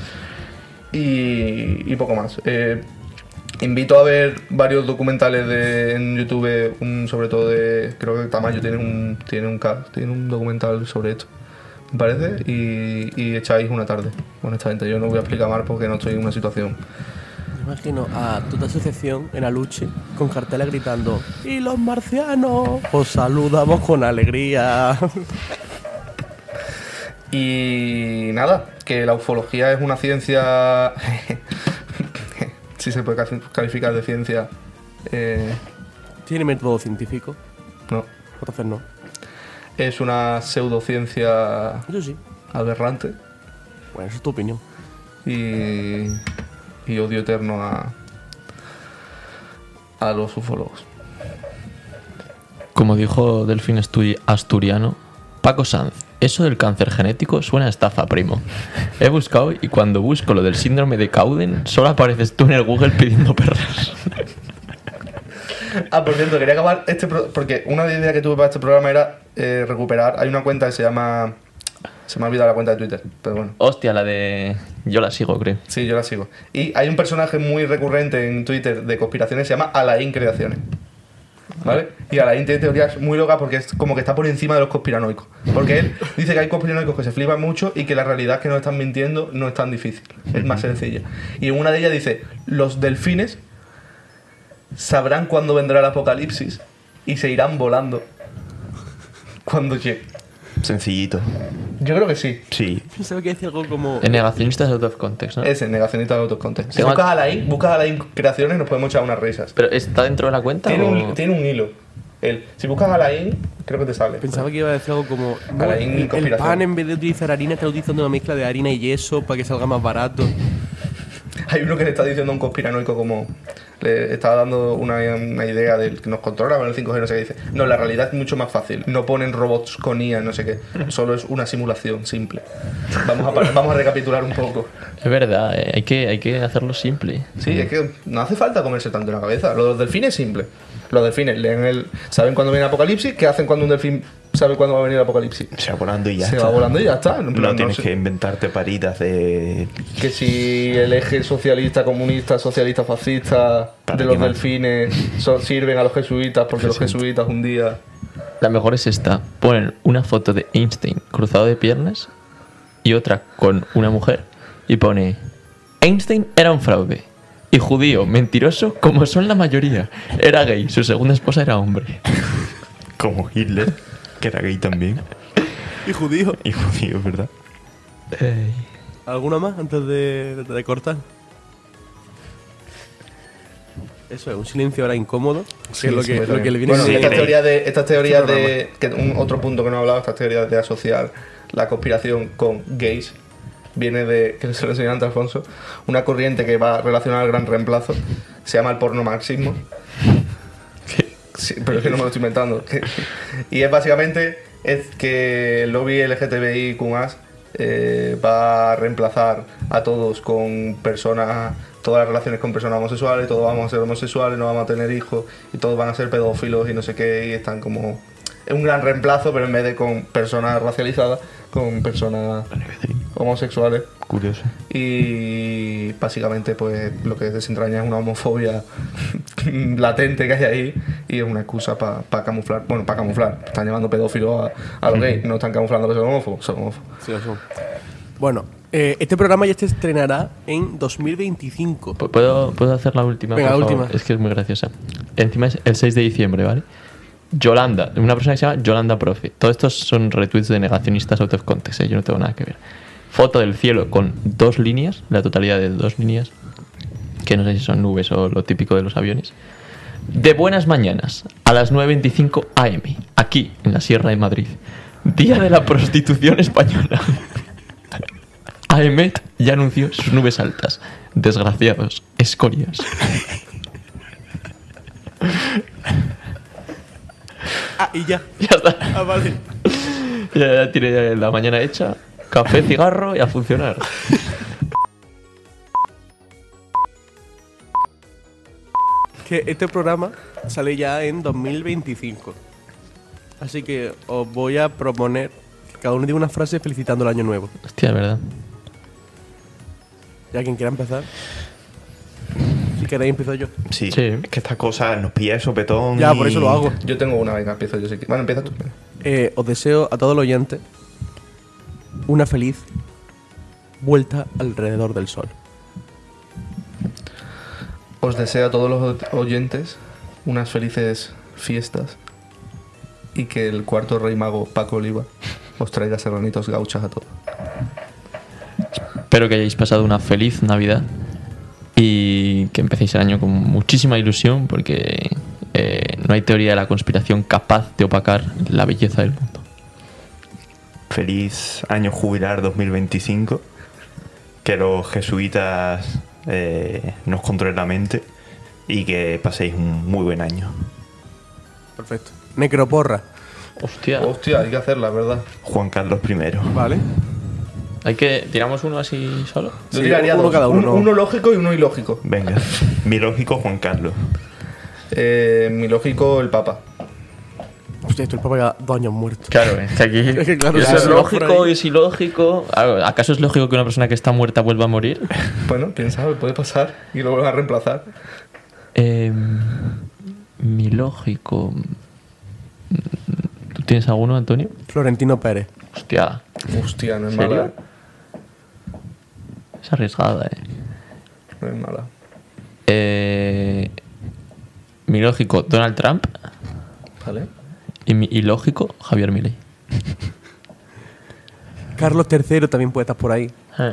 Y, y poco más. Eh, invito a ver varios documentales de, en YouTube, un, sobre todo de, creo que Tamayo tiene un, tiene un, ca- tiene un documental sobre esto, me parece, y, y echáis una tarde, honestamente. Yo no voy a explicar más porque no estoy en una situación. Me imagino a toda asociación en Aluche con carteles gritando: ¡Y los marcianos! Os saludamos con alegría. Y nada, que la ufología es una ciencia, si se puede casi- calificar de ciencia, eh, ¿Tiene método científico? no, Entonces no. es una pseudociencia Yo sí. aberrante Bueno, esa es tu opinión. y, y odio eterno a, a los ufólogos. Como dijo Delfín Asturi- Asturiano, Paco Sanz, eso del cáncer genético suena a estafa, primo. He buscado y cuando busco lo del síndrome de Cowden, solo apareces tú en el Google pidiendo perras. Ah, por cierto, quería acabar este pro- porque una idea que tuve para este programa era eh, recuperar. Hay una cuenta que se llama. Se me ha olvidado la cuenta de Twitter, pero bueno. Hostia, la de... Yo la sigo, creo. Sí, yo la sigo. Y hay un personaje muy recurrente en Twitter de conspiraciones, se llama Alain Creaciones. ¿Vale? Y Alain tiene teorías muy locas porque es como que está por encima de los conspiranoicos. Porque él dice que hay conspiranoicos que se flipan mucho y que la realidad que nos están mintiendo no es tan difícil, es más sencilla. Y en una de ellas dice: los delfines sabrán cuándo vendrá el apocalipsis y se irán volando cuando llegue. Sencillito. Yo creo que sí. Sí. Pensaba que decía algo como... En negacionistas out of context, ¿no? Ese, negacionista de autocontext. Si Tengo- buscas a Alain, buscas a Alain Creaciones y nos podemos echar unas risas. ¿Pero está dentro de la cuenta Tiene o...? un, tiene un hilo. Él. Si buscas a Alain, creo que te sale. Pensaba que iba a decir algo como... no, Alain, el, el conspiración. pan, en vez de utilizar harina, está utilizando una mezcla de harina y yeso para que salga más barato. Hay uno que le está diciendo a un conspiranoico como... Le estaba dando una, una idea del que nos controla con el cinco G, no sé qué dice. No, la realidad es mucho más fácil. No ponen robots con I A, no sé qué. Solo es una simulación simple. Vamos a, par- vamos a recapitular un poco. Es verdad, eh, hay, que, hay que hacerlo simple. Sí, es que no hace falta comerse tanto la cabeza. Lo de los delfines es simple. Los delfines leen el, saben cuándo viene el apocalipsis. ¿Qué hacen cuando un delfín sabe cuándo va a venir el apocalipsis? Se va volando y ya Se está. va volando y ya está. En No plan, tienes sé. que inventarte paritas de... Que si el eje socialista, comunista, socialista, fascista Para de los qué más. delfines so- sirven a los jesuitas porque los Presente. jesuitas un día... La mejor es esta. Ponen una foto de Einstein cruzado de piernas y otra con una mujer y pone Einstein era un fraude y judío, mentiroso como son la mayoría. Era gay, su segunda esposa era hombre. Como Hitler, que era gay también. Y judío. Y judío, ¿verdad? Ey. ¿Alguna más antes de, de cortar? Eso es, un silencio ahora incómodo. Sí, que es lo sí, que, muy lo bien. que le viene Bueno, bien. estas sí. teorías de, estas teorías Este de que un otro punto que no he hablado, estas teorías de asociar la conspiración con gays, viene de, que se lo enseñó antes Alfonso, una corriente que va relacionada al gran reemplazo, se llama el pornomarxismo. Sí, pero es que no me lo estoy inventando. Que- y es básicamente es que el lobby L G T B I Q más eh, va a reemplazar a todos con personas, todas las relaciones con personas homosexuales, todos vamos a ser homosexuales, no vamos a tener hijos y todos van a ser pedófilos y no sé qué, y están como... Es un gran reemplazo, pero en vez de con personas racializadas, con personas homosexuales. Curioso. Y básicamente pues lo que desentraña es una homofobia latente que hay ahí y es una excusa para camuflar. Bueno, para camuflar. Están llevando pedófilos a, a los gays. No están camuflando que son homófobos. Son homófobos. Sí, lo son. Bueno, eh, este programa ya se estrenará en dos mil veinticinco. Pu- ¿Puedo, ¿Puedo hacer la última? Venga, por la favor? última. Es que es muy graciosa. Encima es el seis de diciembre, ¿vale? Yolanda, una persona que se llama Yolanda Profe. Todos estos son retweets de negacionistas out of context, ¿eh? Yo no tengo nada que ver. Foto del cielo con dos líneas, la totalidad de dos líneas, que no sé si son nubes o lo típico de los aviones. De buenas mañanas, a las nueve veinticinco a eme, aquí en la Sierra de Madrid. Día de la prostitución española. AEMET ya anunció sus nubes altas. Desgraciados, escorias. Ah, y ya. Ya está. Ah, vale. Ya, ya tiene la mañana hecha. Café, cigarro y a funcionar. Que este programa sale ya en dos mil veinticinco. Así que os voy a proponer que cada uno diga una frase felicitando el año nuevo. Hostia, es verdad. Ya quien quiera empezar. Si queréis empiezo yo. Sí, Sí. es que estas cosas nos pilla de sopetón. Ya, y- por eso lo hago. Yo tengo una, venga, empiezo yo. Sí que... Bueno, empieza tú. Eh, os deseo a todos los oyentes una feliz vuelta alrededor del sol. Os deseo a todos los oyentes unas felices fiestas y que el cuarto rey mago Paco Oliva os traiga serranitos gauchas a todos. Espero que hayáis pasado una feliz Navidad y que empecéis el año con muchísima ilusión porque eh, no hay teoría de la conspiración capaz de opacar la belleza del mundo. Feliz año jubilar dos mil veinticinco. Que los jesuitas eh, nos controlen la mente y que paséis un muy buen año. Perfecto. Necroporra. Hostia. Hostia, hay que hacerla, ¿verdad? Juan Carlos primero. Vale. Hay que tiramos uno así solo. Yo Sí, tiraría uno dos. cada uno. Un- uno lógico y uno ilógico. Venga, mi lógico Juan Carlos. Eh, mi lógico, el Papa. Hostia, esto el papá ya dos años muerto. Claro, es que aquí Es que claro, eso si es se va por lógico ahí. y es ilógico. Claro, ¿acaso es lógico que una persona que está muerta vuelva a morir? Bueno, quién sabe, puede pasar y lo vuelvan a reemplazar. Eh, mi lógico. ¿Tú tienes alguno, Antonio? Florentino Pérez. Hostia, Hostia, no es ¿Serio? mala. es arriesgada, eh. No es mala. Eh, mi lógico, Donald Trump. ¿Vale? Y mi ilógico, Javier Milei. Carlos tercero también puede estar por ahí.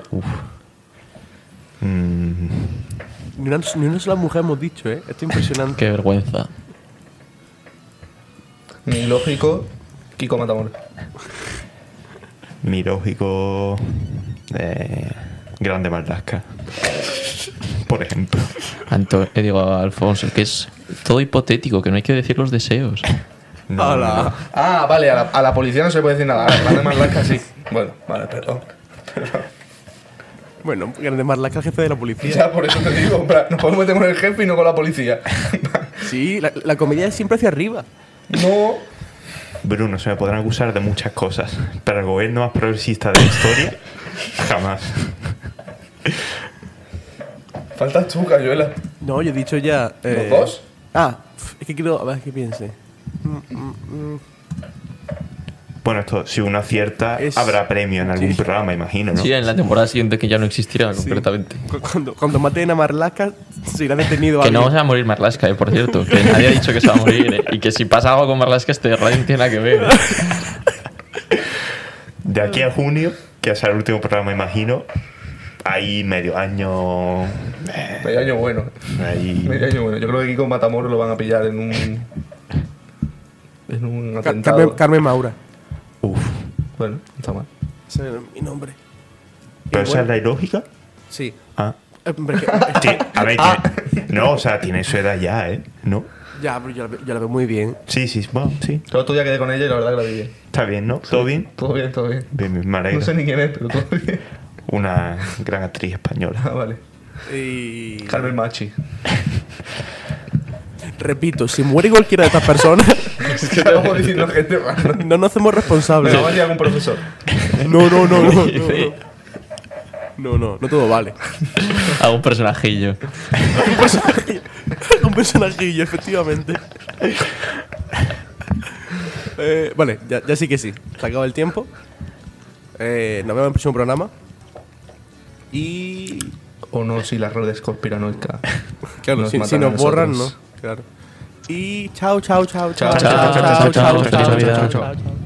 Mm, Ni una, ni una sola mujer hemos dicho, ¿eh? Esto es impresionante. Qué vergüenza. Mi lógico, Kiko Matamoros. mi lógico eh, Grande Marlaska. por ejemplo. Anto, eh, digo, Alfonso, que es todo hipotético, que no hay que decir los deseos. No, Hola. no, no. Ah, vale, a la, a la policía no se puede decir nada. A la de Marlaska sí. Bueno, vale, perdón. Bueno, Grande Marlaska, el jefe de la policía. Ya, por eso te digo, en plan, nos podemos meter con el jefe y no con la policía. Sí, la, la comedia es siempre hacia arriba. No. Bruno, se me podrán acusar de muchas cosas, pero el gobierno más progresista de la historia, jamás. Faltas tú, Cayuela. No, yo he dicho ya. eh, ¿Los dos? Ah, pf, es que quiero. A ver, ¿qué piense? Mm, mm, mm. Bueno, esto, si uno acierta, Es- habrá premio en algún sí. programa, imagino, ¿no? Sí, en la temporada siguiente que ya no existirá Sí. completamente. Cu- Cuando, cuando maten a Marlaska, se irá detenido Que no alguien. se va a morir Marlaska, eh, por cierto. Que nadie ha dicho que se va a morir. eh, Y que si pasa algo con Marlaska, este radio no tiene nada que ver. De aquí a junio, que será el último programa, imagino, hay medio año. eh, Medio año bueno. Ahí. Medio año bueno. Yo creo que aquí con Matamoros lo van a pillar en un. En un Ca- atentado. Carmen, Carmen Maura. Uf. Bueno, no está mal. Ese es mi nombre. ¿Pero Y esa es bueno, la ilógica? Sí. Ah. Eh, hombre, que- Sí, a ver, tiene- no, o sea, tiene su edad ya, ¿eh? ¿No? ya, pero yo la, veo- yo la veo muy bien. Sí, sí, bueno, sí. El otro día quedé con ella y la verdad que la vi bien. Está bien, ¿no? ¿Todo bien? Todo bien, todo bien. Bien, bien, me alegra. No sé ni quién es, pero todo bien. Una gran actriz española. Ah, vale. Y. Carmen Machi. Repito, si muere cualquiera de estas personas, Es que estamos diciendo gente random. no nos hacemos responsables. No, vaya algún profesor. No, no, no, no. No, no, no, no, no todo vale. Hago un personajillo. Un personaje- Un personajillo, efectivamente. Eh, vale, ya, ya sí que sí. Se acaba el tiempo. Eh, nos vemos en el próximo programa. Y. O no, si las redes conspiranoicas. Claro, nos si, matan si a nos borran, no. nosotros. Claro. Y chao, chao, chao, chao. Chao, chao, chao, chao, chao, chao, chao, chao, chao, chao. chao.